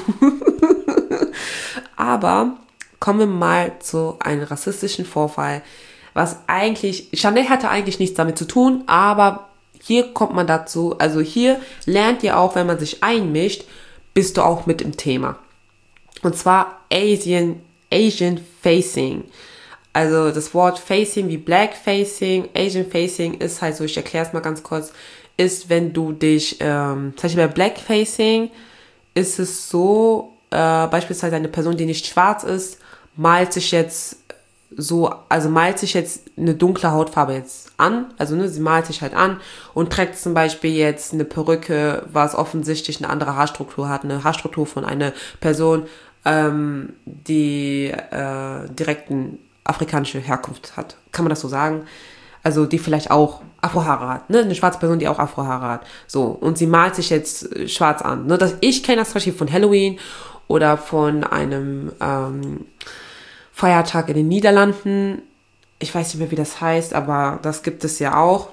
Aber kommen wir mal zu einem rassistischen Vorfall, was eigentlich, Chanel hatte eigentlich nichts damit zu tun, aber hier kommt man dazu, also hier lernt ihr auch, wenn man sich einmischt, bist du auch mit im Thema. Und zwar Asian, Asian Facing. Also das Wort Facing wie Black Facing, Asian Facing ist halt so, ich erkläre es mal ganz kurz, ist, wenn du dich, ähm, zum Beispiel bei Black Facing ist es so, äh, beispielsweise eine Person, die nicht schwarz ist, malt sich jetzt so, also malt sich jetzt eine dunkle Hautfarbe jetzt an, also ne, sie malt sich halt an und trägt zum Beispiel jetzt eine Perücke, was offensichtlich eine andere Haarstruktur hat, eine Haarstruktur von einer Person, ähm, die äh, direkten afrikanische Herkunft hat. Kann man das so sagen? Also die vielleicht auch Afrohaare hat, ne? Eine schwarze Person, die auch Afrohaare hat. So, und sie malt sich jetzt schwarz an. Ne? Das, ich kenne das zum Beispiel von Halloween oder von einem ähm, Feiertag in den Niederlanden. Ich weiß nicht mehr, wie das heißt, aber das gibt es ja auch.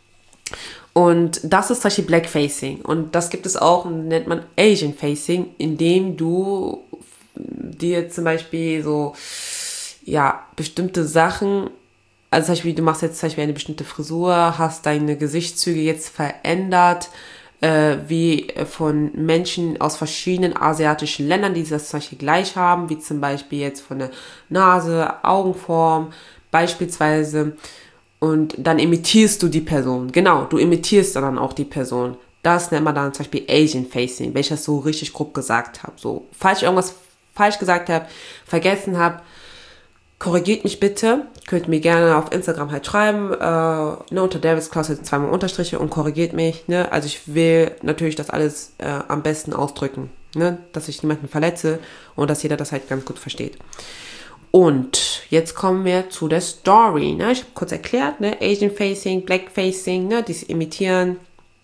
Und das ist zum Beispiel Blackfacing. Und das gibt es auch, nennt man Asian Facing, indem du dir zum Beispiel so, ja, bestimmte Sachen, also zum Beispiel, du machst jetzt zum Beispiel eine bestimmte Frisur, hast deine Gesichtszüge jetzt verändert, äh, wie von Menschen aus verschiedenen asiatischen Ländern, die das zum Beispiel gleich haben, wie zum Beispiel jetzt von der Nase, Augenform, beispielsweise. Und dann imitierst du die Person. Genau, du imitierst dann auch die Person. Das nennt man dann zum Beispiel Asian Facing, wenn ich das so richtig grob gesagt habe. So, falls ich irgendwas falsch gesagt habe, vergessen habe, korrigiert mich bitte. Könnt mir gerne auf Instagram halt schreiben, äh, ne, unter Davids Klasse zweimal Unterstriche und korrigiert mich. Ne? Also ich will natürlich das alles äh, am besten ausdrücken, ne? Dass ich niemanden verletze und dass jeder das halt ganz gut versteht. Und jetzt kommen wir zu der Story. Ne? Ich habe kurz erklärt, ne? Asian Facing, Black Facing, ne? Dieses Imitieren.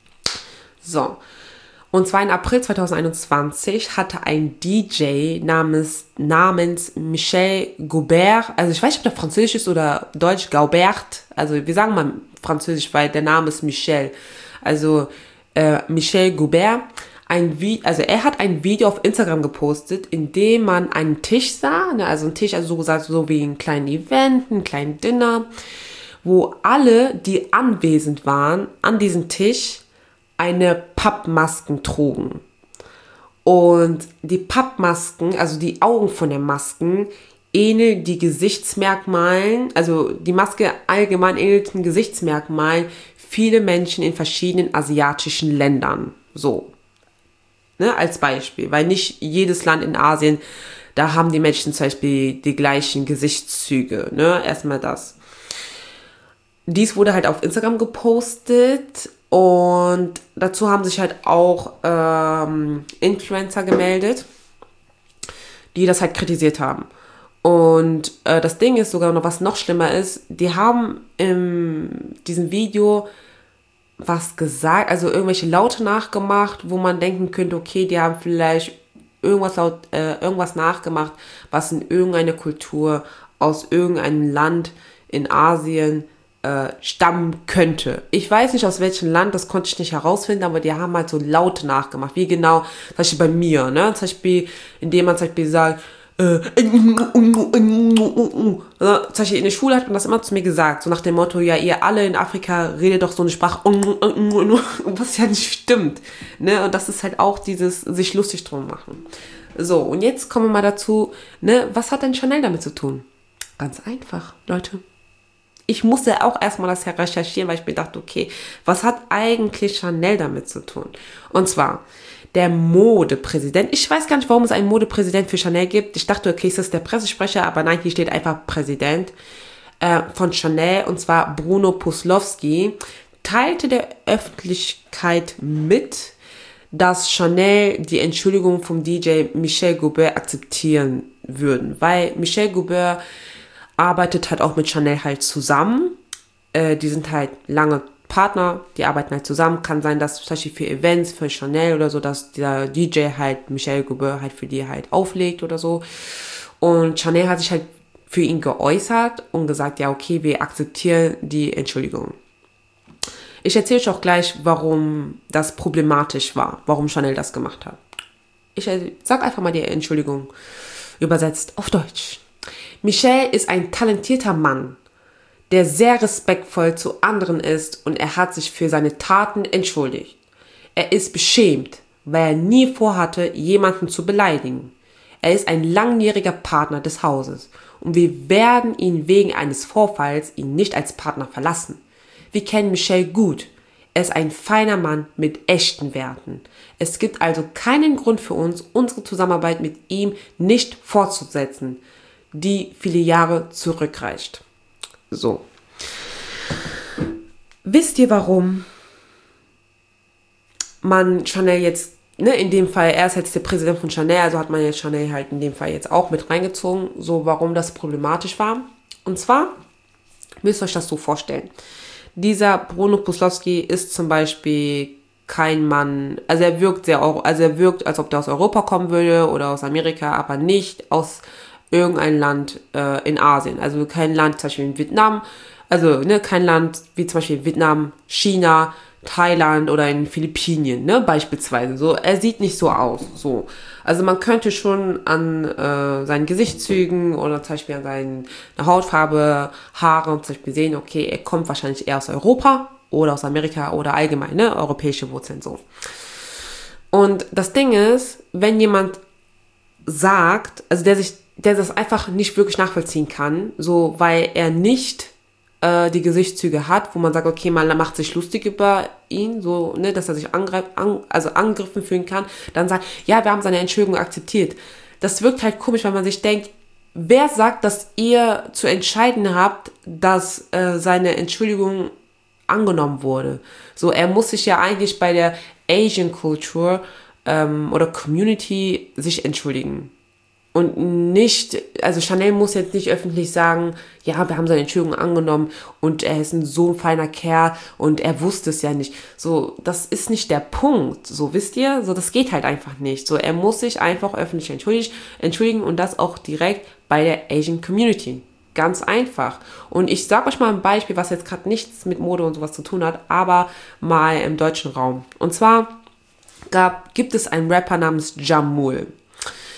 So. Und zwar im April zweitausendeinundzwanzig hatte ein D J namens, namens Michel Gaubert, also ich weiß nicht, ob der Französisch ist oder Deutsch, Gaubert, also wir sagen mal Französisch, weil der Name ist Michel, also äh, Michel Gaubert, ein Vi- also er hat ein Video auf Instagram gepostet, in dem man einen Tisch sah, ne, also ein Tisch, also so gesagt, so wie ein kleines Event, ein kleines Dinner, wo alle, die anwesend waren, an diesem Tisch eine Pappmasken trugen. Und die Pappmasken, also die Augen von den Masken, ähneln die Gesichtsmerkmalen, also die Maske allgemein ähnelt den Gesichtsmerkmalen viele Menschen in verschiedenen asiatischen Ländern. So, ne, als Beispiel, weil nicht jedes Land in Asien, da haben die Menschen zum Beispiel die gleichen Gesichtszüge, ne, erstmal das. Dies wurde halt auf Instagram gepostet und dazu haben sich halt auch ähm, Influencer gemeldet, die das halt kritisiert haben. Und äh, das Ding ist sogar noch, was noch schlimmer ist, die haben in diesem Video was gesagt, also irgendwelche Laute nachgemacht, wo man denken könnte, okay, die haben vielleicht irgendwas, laut, äh, irgendwas nachgemacht, was in irgendeiner Kultur aus irgendeinem Land in Asien äh, stammen könnte. Ich weiß nicht, aus welchem Land, das konnte ich nicht herausfinden, aber die haben halt so Laute nachgemacht, wie genau, zum Beispiel bei mir, ne, zum Beispiel, indem man zum Beispiel sagt, zum Beispiel in der Schule hat man das immer zu mir gesagt, so nach dem Motto, ja, ihr alle in Afrika redet doch so eine Sprache, was ja nicht stimmt, ne, und das ist halt auch dieses sich lustig drum machen. So, und jetzt kommen wir mal dazu, ne, was hat denn Chanel damit zu tun? Ganz einfach, Leute. Ich musste auch erstmal das recherchieren, weil ich mir dachte, okay, was hat eigentlich Chanel damit zu tun? Und zwar, der Modepräsident, ich weiß gar nicht, warum es einen Modepräsident für Chanel gibt. Ich dachte, okay, ist das der Pressesprecher, aber nein, hier steht einfach Präsident äh, von Chanel, und zwar Bruno Puslowski, teilte der Öffentlichkeit mit, dass Chanel die Entschuldigung vom D J Michel Goubert akzeptieren würden, weil Michel Goubert arbeitet halt auch mit Chanel halt zusammen. Äh, die sind halt lange Partner, die arbeiten halt zusammen. Kann sein, dass zum Beispiel für Events, für Chanel oder so, dass der D J halt Michel Goubert halt für die halt auflegt oder so. Und Chanel hat sich halt für ihn geäußert und gesagt, ja, okay, wir akzeptieren die Entschuldigung. Ich erzähle euch auch gleich, warum das problematisch war, warum Chanel das gemacht hat. Ich sag einfach mal die Entschuldigung übersetzt auf Deutsch. Michel ist ein talentierter Mann, der sehr respektvoll zu anderen ist, und er hat sich für seine Taten entschuldigt. Er ist beschämt, weil er nie vorhatte, jemanden zu beleidigen. Er ist ein langjähriger Partner des Hauses und wir werden ihn wegen eines Vorfalls ihn nicht als Partner verlassen. Wir kennen Michel gut. Er ist ein feiner Mann mit echten Werten. Es gibt also keinen Grund für uns, unsere Zusammenarbeit mit ihm nicht fortzusetzen, die viele Jahre zurückreicht. So. Wisst ihr, warum man Chanel jetzt, ne, in dem Fall, er ist jetzt der Präsident von Chanel, also hat man jetzt Chanel halt in dem Fall jetzt auch mit reingezogen, so warum das problematisch war. Und zwar, müsst ihr euch das so vorstellen. Dieser Bruno Puslowski ist zum Beispiel kein Mann, also er wirkt sehr, also er wirkt, als ob der aus Europa kommen würde oder aus Amerika, aber nicht aus irgendein Land äh, in Asien, also kein Land zum Beispiel in Vietnam, also ne, kein Land wie zum Beispiel Vietnam, China, Thailand oder in Philippinen, ne, beispielsweise. So, er sieht nicht so aus, so. Also man könnte schon an äh, seinen Gesichtszügen oder zum Beispiel an seiner Hautfarbe, Haare zum Beispiel sehen, okay, er kommt wahrscheinlich eher aus Europa oder aus Amerika oder allgemein, ne, europäische Wurzeln, so. Und das Ding ist, wenn jemand sagt, also der sich der das einfach nicht wirklich nachvollziehen kann, so, weil er nicht äh, die Gesichtszüge hat, wo man sagt, okay, man macht sich lustig über ihn, so, ne, dass er sich angreif, an, also angegriffen fühlen kann, dann sagt, ja, wir haben seine Entschuldigung akzeptiert. Das wirkt halt komisch, weil man sich denkt, wer sagt, dass ihr zu entscheiden habt, dass äh, seine Entschuldigung angenommen wurde? So, er muss sich ja eigentlich bei der Asian Culture ähm, oder Community sich entschuldigen. Und nicht, also Chanel muss jetzt nicht öffentlich sagen, ja, wir haben seine Entschuldigung angenommen und er ist ein so feiner Kerl und er wusste es ja nicht. So, das ist nicht der Punkt, so, wisst ihr? So, das geht halt einfach nicht. So, er muss sich einfach öffentlich entschuldigen, entschuldigen und das auch direkt bei der Asian Community. Ganz einfach. Und ich sage euch mal ein Beispiel, was jetzt gerade nichts mit Mode und sowas zu tun hat, aber mal im deutschen Raum. Und zwar gab, gibt es einen Rapper namens Jamul.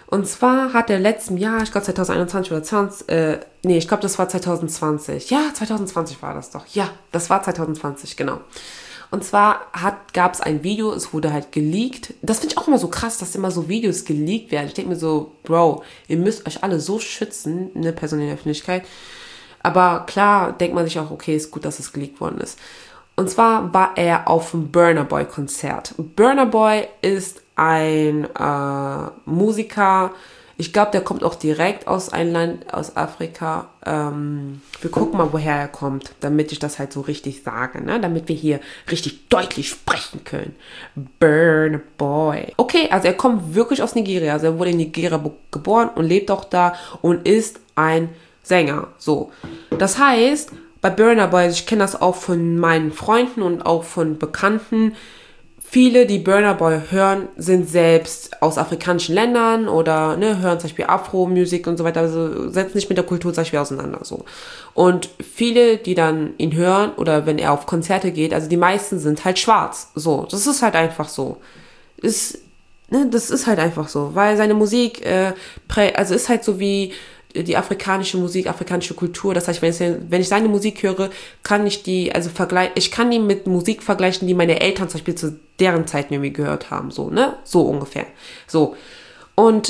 Und zwar hat er letzten Jahr, ich glaube zwanzig einundzwanzig oder zwanzig, äh, nee, ich glaube das war zwanzig zwanzig. Ja, zwanzig zwanzig war das doch. Ja, das war zwanzig zwanzig, genau. Und zwar gab es ein Video, es wurde halt geleakt. Das finde ich auch immer so krass, dass immer so Videos geleakt werden. Ich denke mir so, Bro, ihr müsst euch alle so schützen, eine Person in der Öffentlichkeit. Aber klar denkt man sich auch, okay, ist gut, dass es geleakt worden ist. Und zwar war er auf dem Burna Boy Konzert. Burna Boy ist ein äh, Musiker, ich glaube, der kommt auch direkt aus einem Land, aus Afrika. Ähm, wir gucken mal, woher er kommt, damit ich das halt so richtig sage, ne? Damit wir hier richtig deutlich sprechen können. Burna Boy. Okay, also er kommt wirklich aus Nigeria. Also er wurde in Nigeria geboren und lebt auch da und ist ein Sänger. So, das heißt, bei Burna Boy, ich kenne das auch von meinen Freunden und auch von Bekannten, viele, die Burna Boy hören, sind selbst aus afrikanischen Ländern oder ne, hören zum Beispiel Afro-Musik und so weiter, also setzen sich mit der Kultur zum Beispiel auseinander. So. Und viele, die dann ihn hören oder wenn er auf Konzerte geht, also die meisten sind halt schwarz. So, das ist halt einfach so. Ist, ne, das ist halt einfach so, weil seine Musik, äh, prä- also ist halt so wie die afrikanische Musik, afrikanische Kultur. Das heißt, wenn ich, wenn ich seine Musik höre, kann ich die, also vergleichen, ich kann die mit Musik vergleichen, die meine Eltern zum Beispiel zu deren Zeiten irgendwie gehört haben, so, ne? So ungefähr. So. Und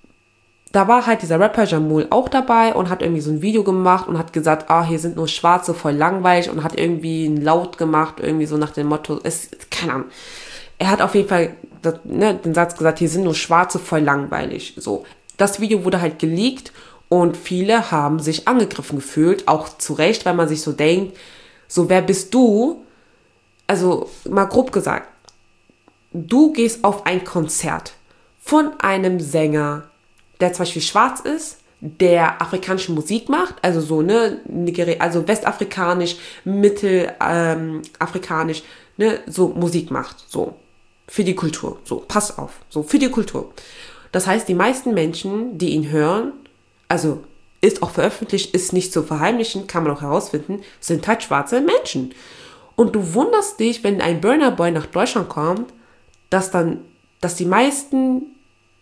da war halt dieser Rapper Jamul auch dabei und hat irgendwie so ein Video gemacht und hat gesagt, ah, hier sind nur Schwarze, voll langweilig und hat irgendwie einen Laut gemacht, irgendwie so nach dem Motto, es, keine Ahnung. Er hat auf jeden Fall das, ne, den Satz gesagt, hier sind nur Schwarze, voll langweilig, so. Das Video wurde halt geleakt. Und viele haben sich angegriffen gefühlt, auch zu Recht, weil man sich so denkt, so wer bist du? Also mal grob gesagt, du gehst auf ein Konzert von einem Sänger, der zum Beispiel schwarz ist, der afrikanische Musik macht, also so, ne, Nigeria, also westafrikanisch, mittelafrikanisch, ähm, ne, so Musik macht, so, für die Kultur, so, pass auf, so, für die Kultur. Das heißt, die meisten Menschen, die ihn hören, also ist auch veröffentlicht, ist nicht zu verheimlichen, kann man auch herausfinden, sind halt schwarze Menschen. Und du wunderst dich, wenn ein Burna Boy nach Deutschland kommt, dass dann, dass die meisten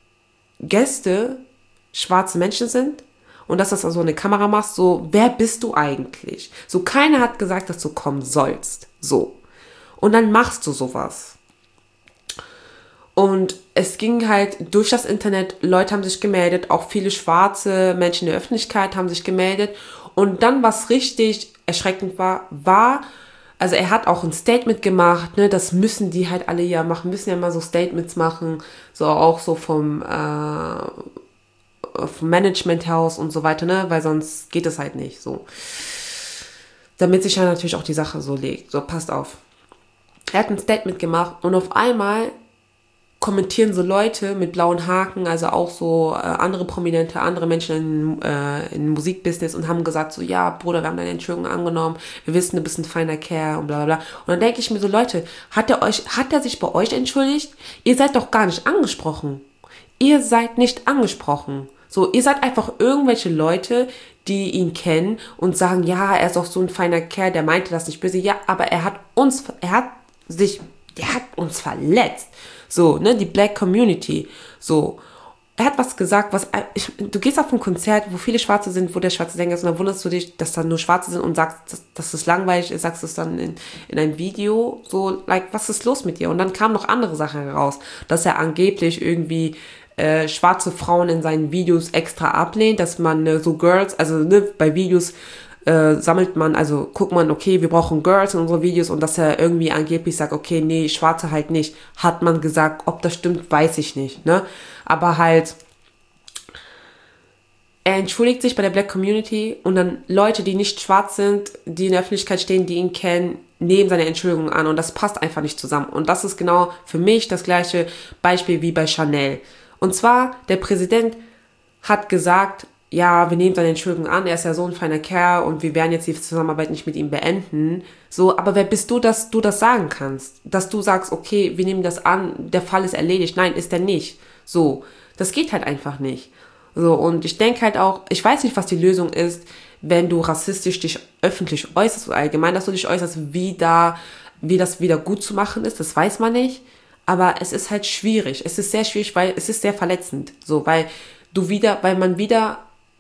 Gäste schwarze Menschen sind und dass das also eine Kamera machst, so, wer bist du eigentlich? So, keiner hat gesagt, dass du kommen sollst. So. Und dann machst du sowas. Und es ging halt durch das Internet, Leute haben sich gemeldet, auch viele schwarze Menschen in der Öffentlichkeit haben sich gemeldet. Und dann, was richtig erschreckend war, war, also er hat auch ein Statement gemacht, ne, das müssen die halt alle ja machen, müssen ja mal so Statements machen, so auch so vom, äh, vom Managementhaus und so weiter, ne, weil sonst geht es halt nicht, so. Damit sich ja natürlich auch die Sache so legt, so, passt auf. Er hat ein Statement gemacht und auf einmal kommentieren so Leute mit blauen Haken, also auch so äh, andere Prominente, andere Menschen in, äh, im Musikbusiness und haben gesagt so, ja, Bruder, wir haben deine Entschuldigung angenommen, wir wissen, du bist ein feiner Kerl und bla bla bla. Und dann denke ich mir so, Leute, hat er euch, hat er sich bei euch entschuldigt? Ihr seid doch gar nicht angesprochen. Ihr seid nicht angesprochen. So, ihr seid einfach irgendwelche Leute, die ihn kennen und sagen, ja, er ist doch so ein feiner Kerl, der meinte das nicht böse. Ja, aber er hat uns, er hat sich, der hat uns verletzt. So, ne, die Black Community, so. Er hat was gesagt, was, ich, du gehst auf ein Konzert, wo viele Schwarze sind, wo der schwarze Sänger ist und dann wunderst du dich, dass da nur Schwarze sind und sagst, dass, dass es langweilig ist, sagst du es dann in, in einem Video, so, like, was ist los mit dir? Und dann kamen noch andere Sachen heraus, dass er angeblich irgendwie äh, schwarze Frauen in seinen Videos extra ablehnt, dass man äh, so Girls, also ne, bei Videos Äh, sammelt man, also guckt man, okay, wir brauchen Girls in unsere Videos und dass er irgendwie angeblich sagt, okay, nee, Schwarze halt nicht, hat man gesagt, ob das stimmt, weiß ich nicht, ne, aber halt, er entschuldigt sich bei der Black Community und dann Leute, die nicht schwarz sind, die in der Öffentlichkeit stehen, die ihn kennen, nehmen seine Entschuldigung an und das passt einfach nicht zusammen und das ist genau für mich das gleiche Beispiel wie bei Chanel und zwar, der Präsident hat gesagt, ja, wir nehmen seine Entschuldigung an, er ist ja so ein feiner Kerl und wir werden jetzt die Zusammenarbeit nicht mit ihm beenden. So, aber wer bist du, dass du das sagen kannst? Dass du sagst, okay, wir nehmen das an, der Fall ist erledigt. Nein, ist er nicht. So, das geht halt einfach nicht. So, und ich denke halt auch, ich weiß nicht, was die Lösung ist, wenn du rassistisch dich öffentlich äußerst, oder allgemein, dass du dich äußerst, wie da, wie das wieder gut zu machen ist, das weiß man nicht. Aber es ist halt schwierig. Es ist sehr schwierig, weil es ist sehr verletzend. So, weil du wieder, weil man wieder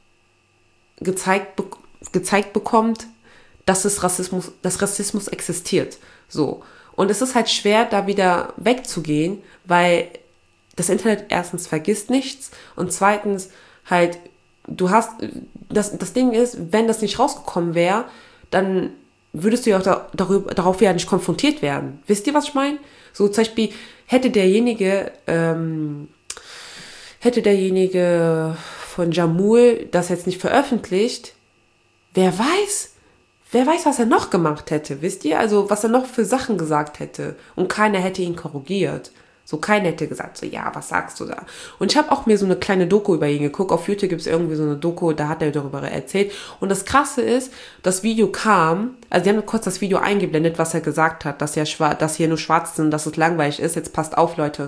gezeigt, be- gezeigt bekommt, dass es Rassismus, dass Rassismus existiert. So. Und es ist halt schwer, da wieder wegzugehen, weil das Internet erstens vergisst nichts und zweitens halt, du hast, das, das Ding ist, wenn das nicht rausgekommen wäre, dann würdest du ja auch da, darüber, darauf ja nicht konfrontiert werden. Wisst ihr, was ich meine? So zum Beispiel hätte derjenige, ähm, hätte derjenige von Jamul das jetzt nicht veröffentlicht, wer weiß, wer weiß, was er noch gemacht hätte, wisst ihr? Also was er noch für Sachen gesagt hätte und keiner hätte ihn korrigiert. So, keiner hätte gesagt, so, ja, was sagst du da? Und ich habe auch mir so eine kleine Doku über ihn geguckt. Auf YouTube gibt es irgendwie so eine Doku, da hat er darüber erzählt. Und das Krasse ist, das Video kam, also die haben kurz das Video eingeblendet, was er gesagt hat, dass, ja schwa- dass hier nur schwarz sind, dass es langweilig ist. Jetzt passt auf, Leute.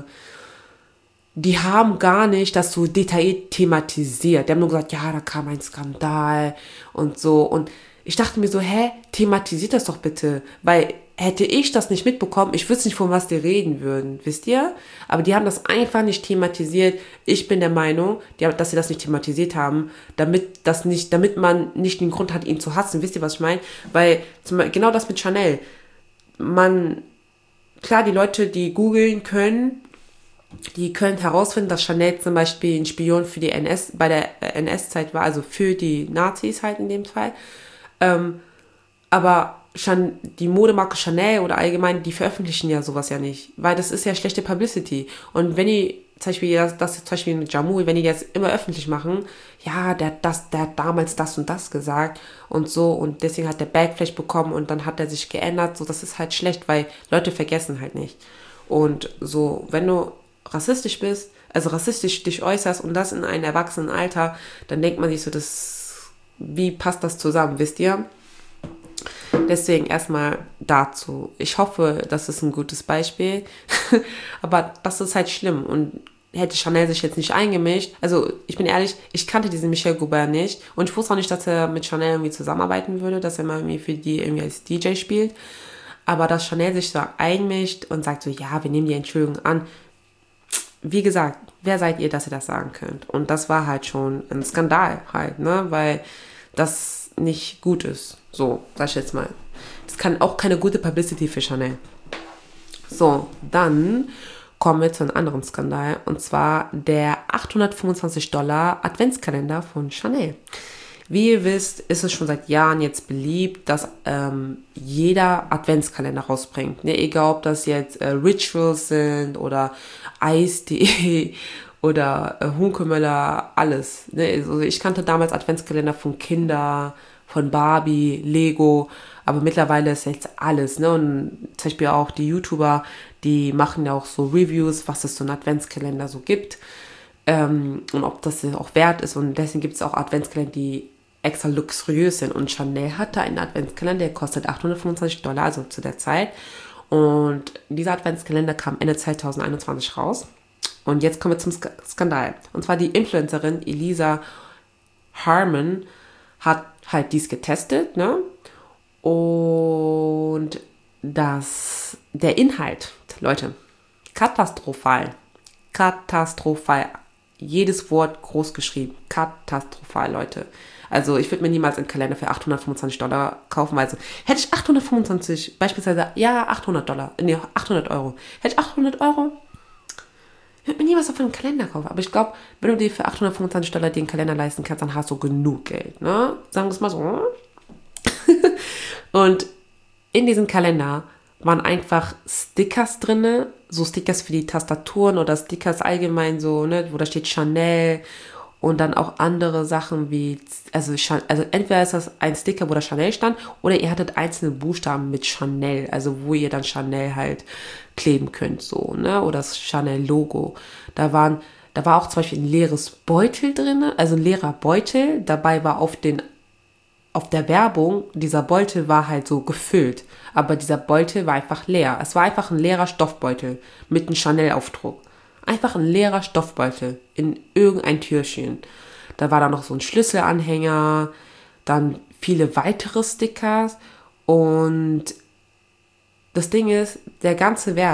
Die haben gar nicht das so detailliert thematisiert. Die haben nur gesagt, ja, da kam ein Skandal und so. Und ich dachte mir so, hä, thematisiert das doch bitte. Weil hätte ich das nicht mitbekommen, ich wüsste nicht, von was die reden würden, wisst ihr? Aber die haben das einfach nicht thematisiert. Ich bin der Meinung, die, dass sie das nicht thematisiert haben, damit das nicht, damit man nicht den Grund hat, ihn zu hassen. Wisst ihr, was ich meine? Weil zum Beispiel, genau das mit Chanel. Man, klar, die Leute, die googeln können, die können herausfinden, dass Chanel zum Beispiel ein Spion für die N S, bei der N S-Zeit war, also für die Nazis halt in dem Fall. Ähm, aber Chan- die Modemarke Chanel oder allgemein, die veröffentlichen ja sowas ja nicht, weil das ist ja schlechte Publicity. Und wenn die, zum Beispiel, das, das zum Beispiel mit Jamul, wenn die jetzt immer öffentlich machen, ja, der, das, der hat damals das und das gesagt und so und deswegen hat der Backflash bekommen und dann hat er sich geändert, so, das ist halt schlecht, weil Leute vergessen halt nicht. Und so, wenn du rassistisch bist, also rassistisch dich äußerst und das in einem erwachsenen Alter, dann denkt man sich so, das, wie passt das zusammen, wisst ihr? Deswegen erstmal dazu. Ich hoffe, das ist ein gutes Beispiel, aber das ist halt schlimm und hätte Chanel sich jetzt nicht eingemischt, also ich bin ehrlich, ich kannte diesen Michel Goubert nicht und ich wusste auch nicht, dass er mit Chanel irgendwie zusammenarbeiten würde, dass er mal irgendwie für die irgendwie als D J spielt, aber dass Chanel sich so einmischt und sagt so, ja, wir nehmen die Entschuldigung an. Wie gesagt, wer seid ihr, dass ihr das sagen könnt? Und das war halt schon ein Skandal halt, ne, weil das nicht gut ist. So, sag ich jetzt mal. Das kann auch keine gute Publicity für Chanel. So, dann kommen wir zu einem anderen Skandal. Und zwar der achthundertfünfundzwanzig Dollar Adventskalender von Chanel. Wie ihr wisst, ist es schon seit Jahren jetzt beliebt, dass ähm, jeder Adventskalender rausbringt. Ne? Egal, ob das jetzt äh, Rituals sind oder Eis.de oder äh, Hunkemöller, alles. Ne? Also ich kannte damals Adventskalender von Kinder, von Barbie, Lego, aber mittlerweile ist jetzt alles. Ne? Und zum Beispiel auch die YouTuber, die machen ja auch so Reviews, was es so ein Adventskalender so gibt. Ähm, und ob das auch wert ist. Und deswegen gibt es auch Adventskalender, die extra luxuriös sind. Und Chanel hatte einen Adventskalender, der kostet achthundertfünfundzwanzig Dollar, also zu der Zeit. Und dieser Adventskalender kam Ende zwanzig einundzwanzig raus. Und jetzt kommen wir zum Sk- Skandal. Und zwar die Influencerin Elisa Harmon hat halt dies getestet, ne? Und das, der Inhalt, Leute, katastrophal. Katastrophal. Jedes Wort groß geschrieben. Katastrophal, Leute. Also ich würde mir niemals einen Kalender für achthundertfünfundzwanzig Dollar kaufen. Also hätte ich achthundertfünfundzwanzig, beispielsweise, ja, achthundert Dollar, nee, achthundert Euro. Hätte ich achthundert Euro, würde mir niemals auf einen Kalender kaufen. Aber ich glaube, wenn du dir für achthundertfünfundzwanzig Dollar den Kalender leisten kannst, dann hast du genug Geld, ne? Sagen wir es mal so. Und in diesem Kalender waren einfach Stickers drinne, so Stickers für die Tastaturen oder Stickers allgemein so, ne, wo da steht Chanel und dann auch andere Sachen wie, also, Chan- also entweder ist das ein Sticker, wo da Chanel stand, oder ihr hattet einzelne Buchstaben mit Chanel, also wo ihr dann Chanel halt kleben könnt, so, ne, oder das Chanel-Logo. Da waren, da war auch zum Beispiel ein leeres Beutel drinne, also ein leerer Beutel, dabei war auf den auf der Werbung, dieser Beutel war halt so gefüllt, aber dieser Beutel war einfach leer. Es war einfach ein leerer Stoffbeutel mit einem Chanel-Aufdruck. Einfach ein leerer Stoffbeutel in irgendein Türchen. Da war dann noch so ein Schlüsselanhänger, dann viele weitere Stickers und das Ding ist, der ganze Wert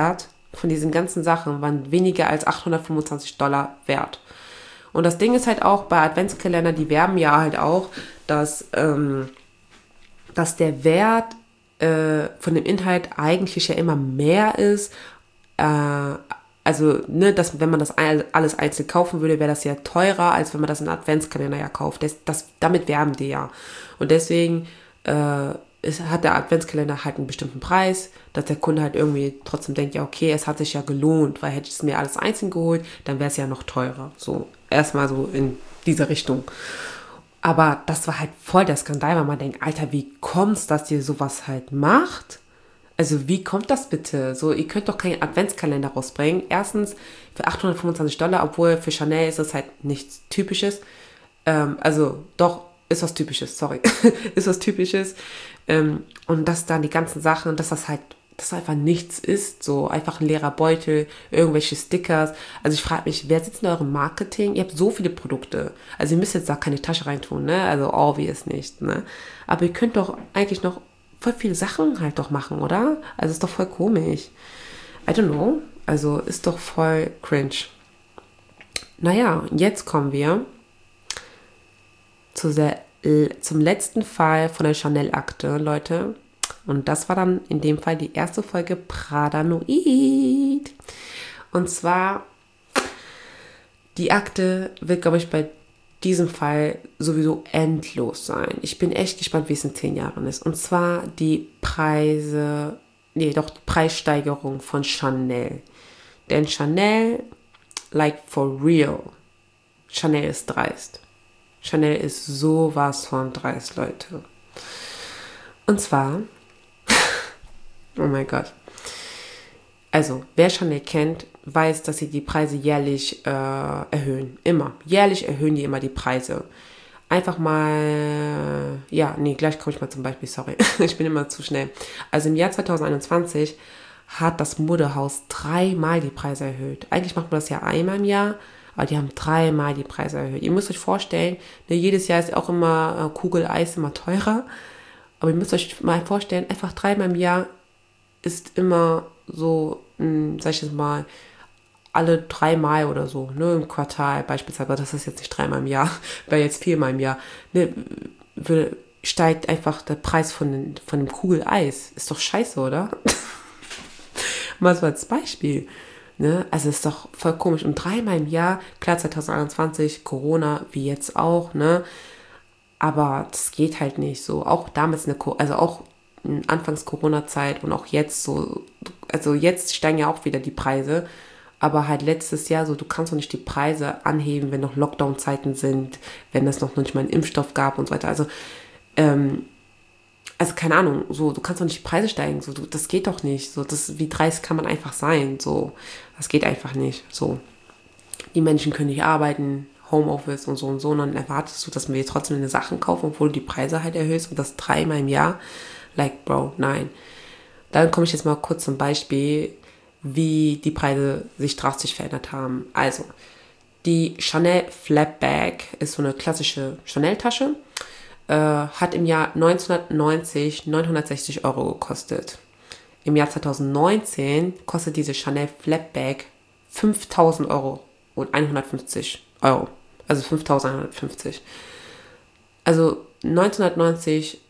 von diesen ganzen Sachen waren weniger als achthundertfünfundzwanzig Dollar wert. Und das Ding ist halt auch, bei Adventskalender, die werben ja halt auch, dass, ähm, dass der Wert äh, von dem Inhalt eigentlich ja immer mehr ist. Äh, also, ne, dass, wenn man das alles einzeln kaufen würde, wäre das ja teurer, als wenn man das in Adventskalender ja kauft. Das, das, damit werben die ja. Und deswegen äh, ist, hat der Adventskalender halt einen bestimmten Preis, dass der Kunde halt irgendwie trotzdem denkt, ja okay, es hat sich ja gelohnt, weil hätte ich es mir alles einzeln geholt, dann wäre es ja noch teurer. So, erstmal so in diese Richtung. Aber das war halt voll der Skandal, weil man denkt, Alter, wie kommt's, dass ihr sowas halt macht? Also wie kommt das bitte? So, ihr könnt doch keinen Adventskalender rausbringen. Erstens für achthundertfünfundzwanzig Dollar, obwohl für Chanel ist das halt nichts Typisches. Ähm, also doch, ist was Typisches, sorry. ist was Typisches. Ähm, und dass dann die ganzen Sachen, dass das halt, dass einfach nichts ist. So einfach ein leerer Beutel, irgendwelche Stickers. Also ich frage mich, wer sitzt in eurem Marketing? Ihr habt so viele Produkte. Also ihr müsst jetzt da keine Tasche reintun, ne? Also obvious nicht, ne? Aber ihr könnt doch eigentlich noch voll viele Sachen halt doch machen, oder? Also ist doch voll komisch. I don't know. Also ist doch voll cringe. Naja, jetzt kommen wir zu der, zum letzten Fall von der Chanel-Akte, Leute. Und das war dann in dem Fall die erste Folge Pradanoid. Und zwar, die Akte wird, glaube ich, bei diesem Fall sowieso endlos sein. Ich bin echt gespannt, wie es in zehn Jahren ist. Und zwar die Preise, nee, doch die Preissteigerung von Chanel. Denn Chanel, like for real, Chanel ist dreist. Chanel ist sowas von dreist, Leute. Und zwar, oh mein Gott. Also, wer Chanel kennt, weiß, dass sie die Preise jährlich äh, erhöhen. Immer. Jährlich erhöhen die immer die Preise. Einfach mal, ja, nee, gleich komme ich mal zum Beispiel, sorry. Ich bin immer zu schnell. Also im Jahr zwanzig einundzwanzig hat das Modehaus dreimal die Preise erhöht. Eigentlich macht man das ja einmal im Jahr, aber die haben dreimal die Preise erhöht. Ihr müsst euch vorstellen, ne, jedes Jahr ist auch immer äh, Kugeleis immer teurer. Aber ihr müsst euch mal vorstellen, einfach dreimal im Jahr ist immer so, mh, sag ich jetzt mal, alle dreimal oder so, ne, im Quartal beispielsweise, das ist jetzt nicht dreimal im Jahr, wäre jetzt viermal im Jahr, ne, würde, steigt einfach der Preis von, den, von dem Kugeleis. Ist doch scheiße, oder? Mal so als Beispiel. Ne? Also ist doch voll komisch. Und dreimal im Jahr, klar zwanzig einundzwanzig, Corona, wie jetzt auch, ne? Aber das geht halt nicht so. Auch damals, eine, also auch in Anfangs Corona-Zeit und auch jetzt so, also jetzt steigen ja auch wieder die Preise, aber halt letztes Jahr so, du kannst doch nicht die Preise anheben, wenn noch Lockdown-Zeiten sind, wenn es noch nicht mal einen Impfstoff gab und so weiter. Also, ähm, also keine Ahnung, so, du kannst doch nicht die Preise steigen, so, du, das geht doch nicht. So, das, wie dreist kann man einfach sein, so, das geht einfach nicht, so. Die Menschen können nicht arbeiten, Homeoffice und so und so, und dann erwartest du, dass wir trotzdem eine Sachen kaufen, obwohl du die Preise halt erhöhst und das dreimal im Jahr. Like, Bro, nein. Dann komme ich jetzt mal kurz zum Beispiel, wie die Preise sich drastisch verändert haben. Also, die Chanel Flapbag ist so eine klassische Chanel-Tasche, äh, hat im Jahr neunzehnhundertneunzig neunhundertsechzig Euro gekostet. Im Jahr zwanzig neunzehn kostet diese Chanel Flapbag fünftausend Euro und hundertfünfzig Euro. Also fünftausendeinhundertfünfzig. Also neunzehnhundertneunzig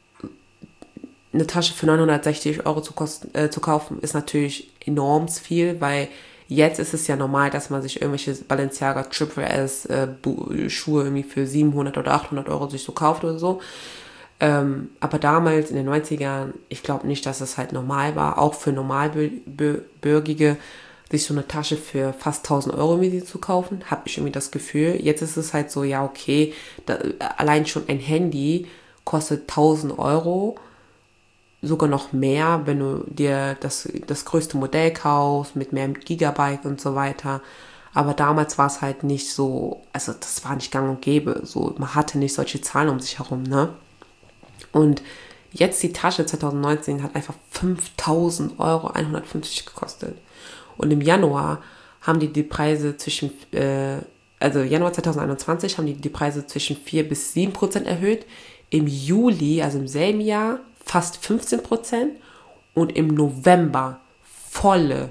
eine Tasche für neunhundertsechzig Euro zu, kosten, äh, zu kaufen, ist natürlich enorm viel, weil jetzt ist es ja normal, dass man sich irgendwelche Balenciaga Triple S äh, Schuhe irgendwie für siebenhundert oder achthundert Euro sich so kauft oder so. Ähm, aber damals in den neunzigern, ich glaube nicht, dass es halt normal war, auch für Normalbürgige, sich so eine Tasche für fast tausend Euro irgendwie zu kaufen, habe ich irgendwie das Gefühl. Jetzt ist es halt so, ja okay, da, allein schon ein Handy kostet tausend Euro, sogar noch mehr, wenn du dir das, das größte Modell kaufst, mit mehr Gigabyte und so weiter. Aber damals war es halt nicht so, also das war nicht gang und gäbe, so, man hatte nicht solche Zahlen um sich herum, ne? Und jetzt die Tasche zwanzig neunzehn hat einfach fünftausend Euro hundertfünfzig gekostet. Und im Januar haben die die Preise zwischen, äh, also Januar zwanzig einundzwanzig haben die die Preise zwischen vier bis sieben Prozent erhöht. Im Juli, also im selben Jahr, fast fünfzehn Prozent und im November volle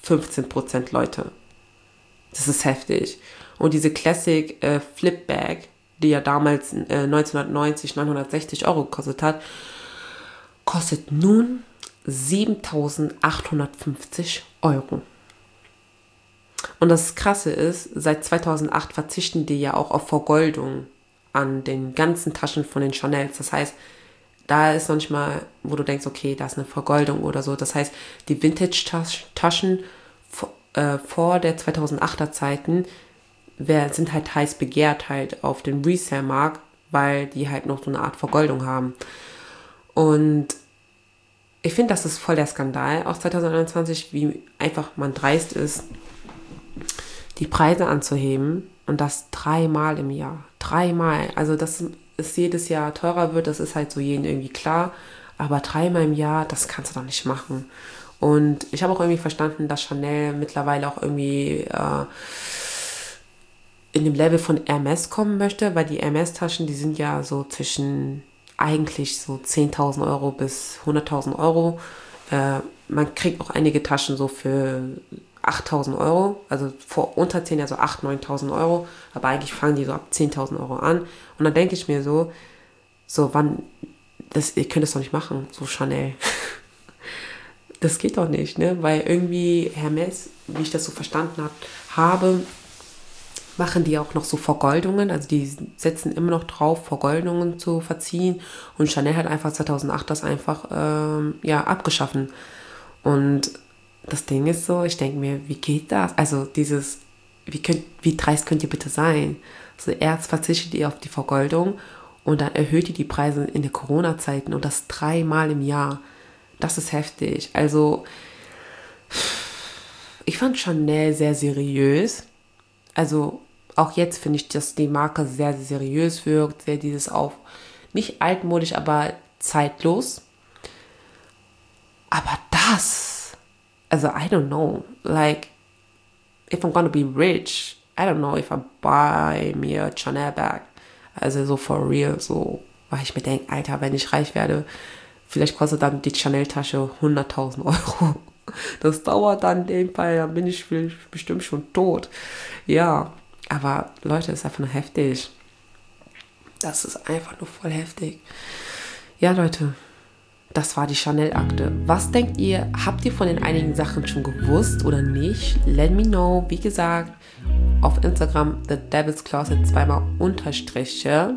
fünfzehn Prozent, Leute. Das ist heftig. Und diese Classic äh, Flip Bag, die ja damals äh, neunzehnhundertneunzig neunhundertsechzig Euro gekostet hat, kostet nun siebentausendachthundertfünfzig Euro. Und das Krasse ist, seit zweitausendacht verzichten die ja auch auf Vergoldung an den ganzen Taschen von den Chanels. Das heißt, da ist noch nicht mal, wo du denkst, okay, da ist eine Vergoldung oder so. Das heißt, die Vintage-Taschen äh, vor der zweitausendachter Zeiten wer, sind halt heiß begehrt halt auf dem Resale-Markt, weil die halt noch so eine Art Vergoldung haben. Und ich finde, das ist voll der Skandal, auch zweitausendeinundzwanzig, wie einfach man dreist ist, die Preise anzuheben und das dreimal im Jahr. Dreimal. Also, dass es jedes Jahr teurer wird, das ist halt so jedem irgendwie klar. Aber dreimal im Jahr, das kannst du doch nicht machen. Und ich habe auch irgendwie verstanden, dass Chanel mittlerweile auch irgendwie äh, in dem Level von Hermes kommen möchte, weil die Hermes-Taschen, die sind ja so zwischen eigentlich so zehntausend Euro bis hunderttausend Euro. Äh, man kriegt auch einige Taschen so für achttausend Euro, also vor unter zehn, also achttausend, neuntausend Euro, aber eigentlich fangen die so ab zehntausend Euro an. Und dann denke ich mir so, so wann, das, ihr könnt das doch nicht machen, so Chanel. Das geht doch nicht, ne? Weil irgendwie Hermes, wie ich das so verstanden hab, habe, machen die auch noch so Vergoldungen, also die setzen immer noch drauf, Vergoldungen zu verziehen, und Chanel hat einfach zweitausendacht das einfach ähm, ja, abgeschaffen. Und das Ding ist so, ich denke mir, wie geht das? Also dieses, wie, könnt, wie dreist könnt ihr bitte sein? So, erst verzichtet ihr auf die Vergoldung und dann erhöht ihr die Preise in den Corona-Zeiten, und das dreimal im Jahr. Das ist heftig. Also ich fand Chanel sehr seriös. Also auch jetzt finde ich, dass die Marke sehr, sehr seriös wirkt, sehr dieses auch, nicht altmodisch, aber zeitlos. Aber das, also I don't know, like, if I'm gonna be rich, I don't know if I buy me a Chanel bag. Also so for real, so, weil ich mir denke, Alter, wenn ich reich werde, vielleicht kostet dann die Chanel-Tasche hunderttausend Euro. Das dauert dann in dem Fall, dann bin ich bestimmt schon tot. Ja, aber Leute, das ist einfach nur heftig. Das ist einfach nur voll heftig. Ja, Leute, das war die Chanel-Akte. Was denkt ihr? Habt ihr von den einigen Sachen schon gewusst oder nicht? Let me know. Wie gesagt, auf Instagram The Devil's Closet zweimal Unterstriche.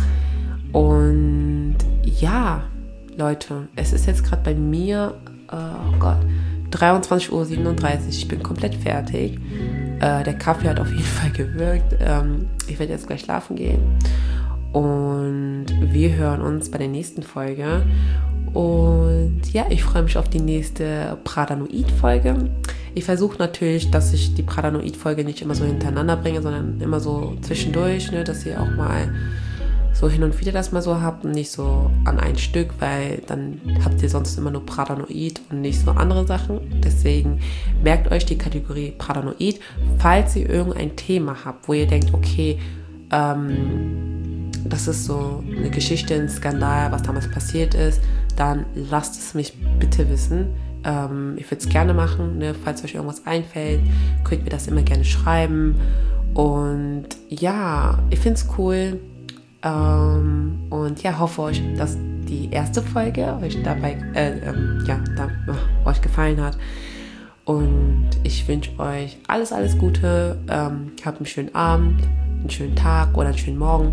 Und ja, Leute, es ist jetzt gerade bei mir, oh Gott, dreiundzwanzig Uhr siebenunddreißig. Ich bin komplett fertig. Äh, der Kaffee hat auf jeden Fall gewirkt. Ähm, ich werde jetzt gleich schlafen gehen. Und wir hören uns bei der nächsten Folge. Und ja, ich freue mich auf die nächste Pradanoid-Folge. Ich versuche natürlich, dass ich die Pradanoid-Folge nicht immer so hintereinander bringe, sondern immer so zwischendurch, ne, dass ihr auch mal so hin und wieder das mal so habt und nicht so an ein Stück, weil dann habt ihr sonst immer nur Pradanoid und nicht so andere Sachen. Deswegen merkt euch die Kategorie Pradanoid. Falls ihr irgendein Thema habt, wo ihr denkt, okay, ähm, das ist so eine Geschichte, ein Skandal, was damals passiert ist, dann lasst es mich bitte wissen. Ähm, ich würde es gerne machen, ne? Falls euch irgendwas einfällt, könnt ihr das immer gerne schreiben. Und ja, ich finde es cool. Ähm, und ja, hoffe euch, dass die erste Folge euch dabei, äh, ähm, ja, da, oh, euch gefallen hat. Und ich wünsche euch alles, alles Gute. Ähm, habt einen schönen Abend, einen schönen Tag oder einen schönen Morgen.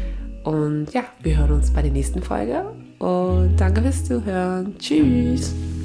Und ja, wir hören uns bei der nächsten Folge. Und danke fürs Zuhören. Tschüss.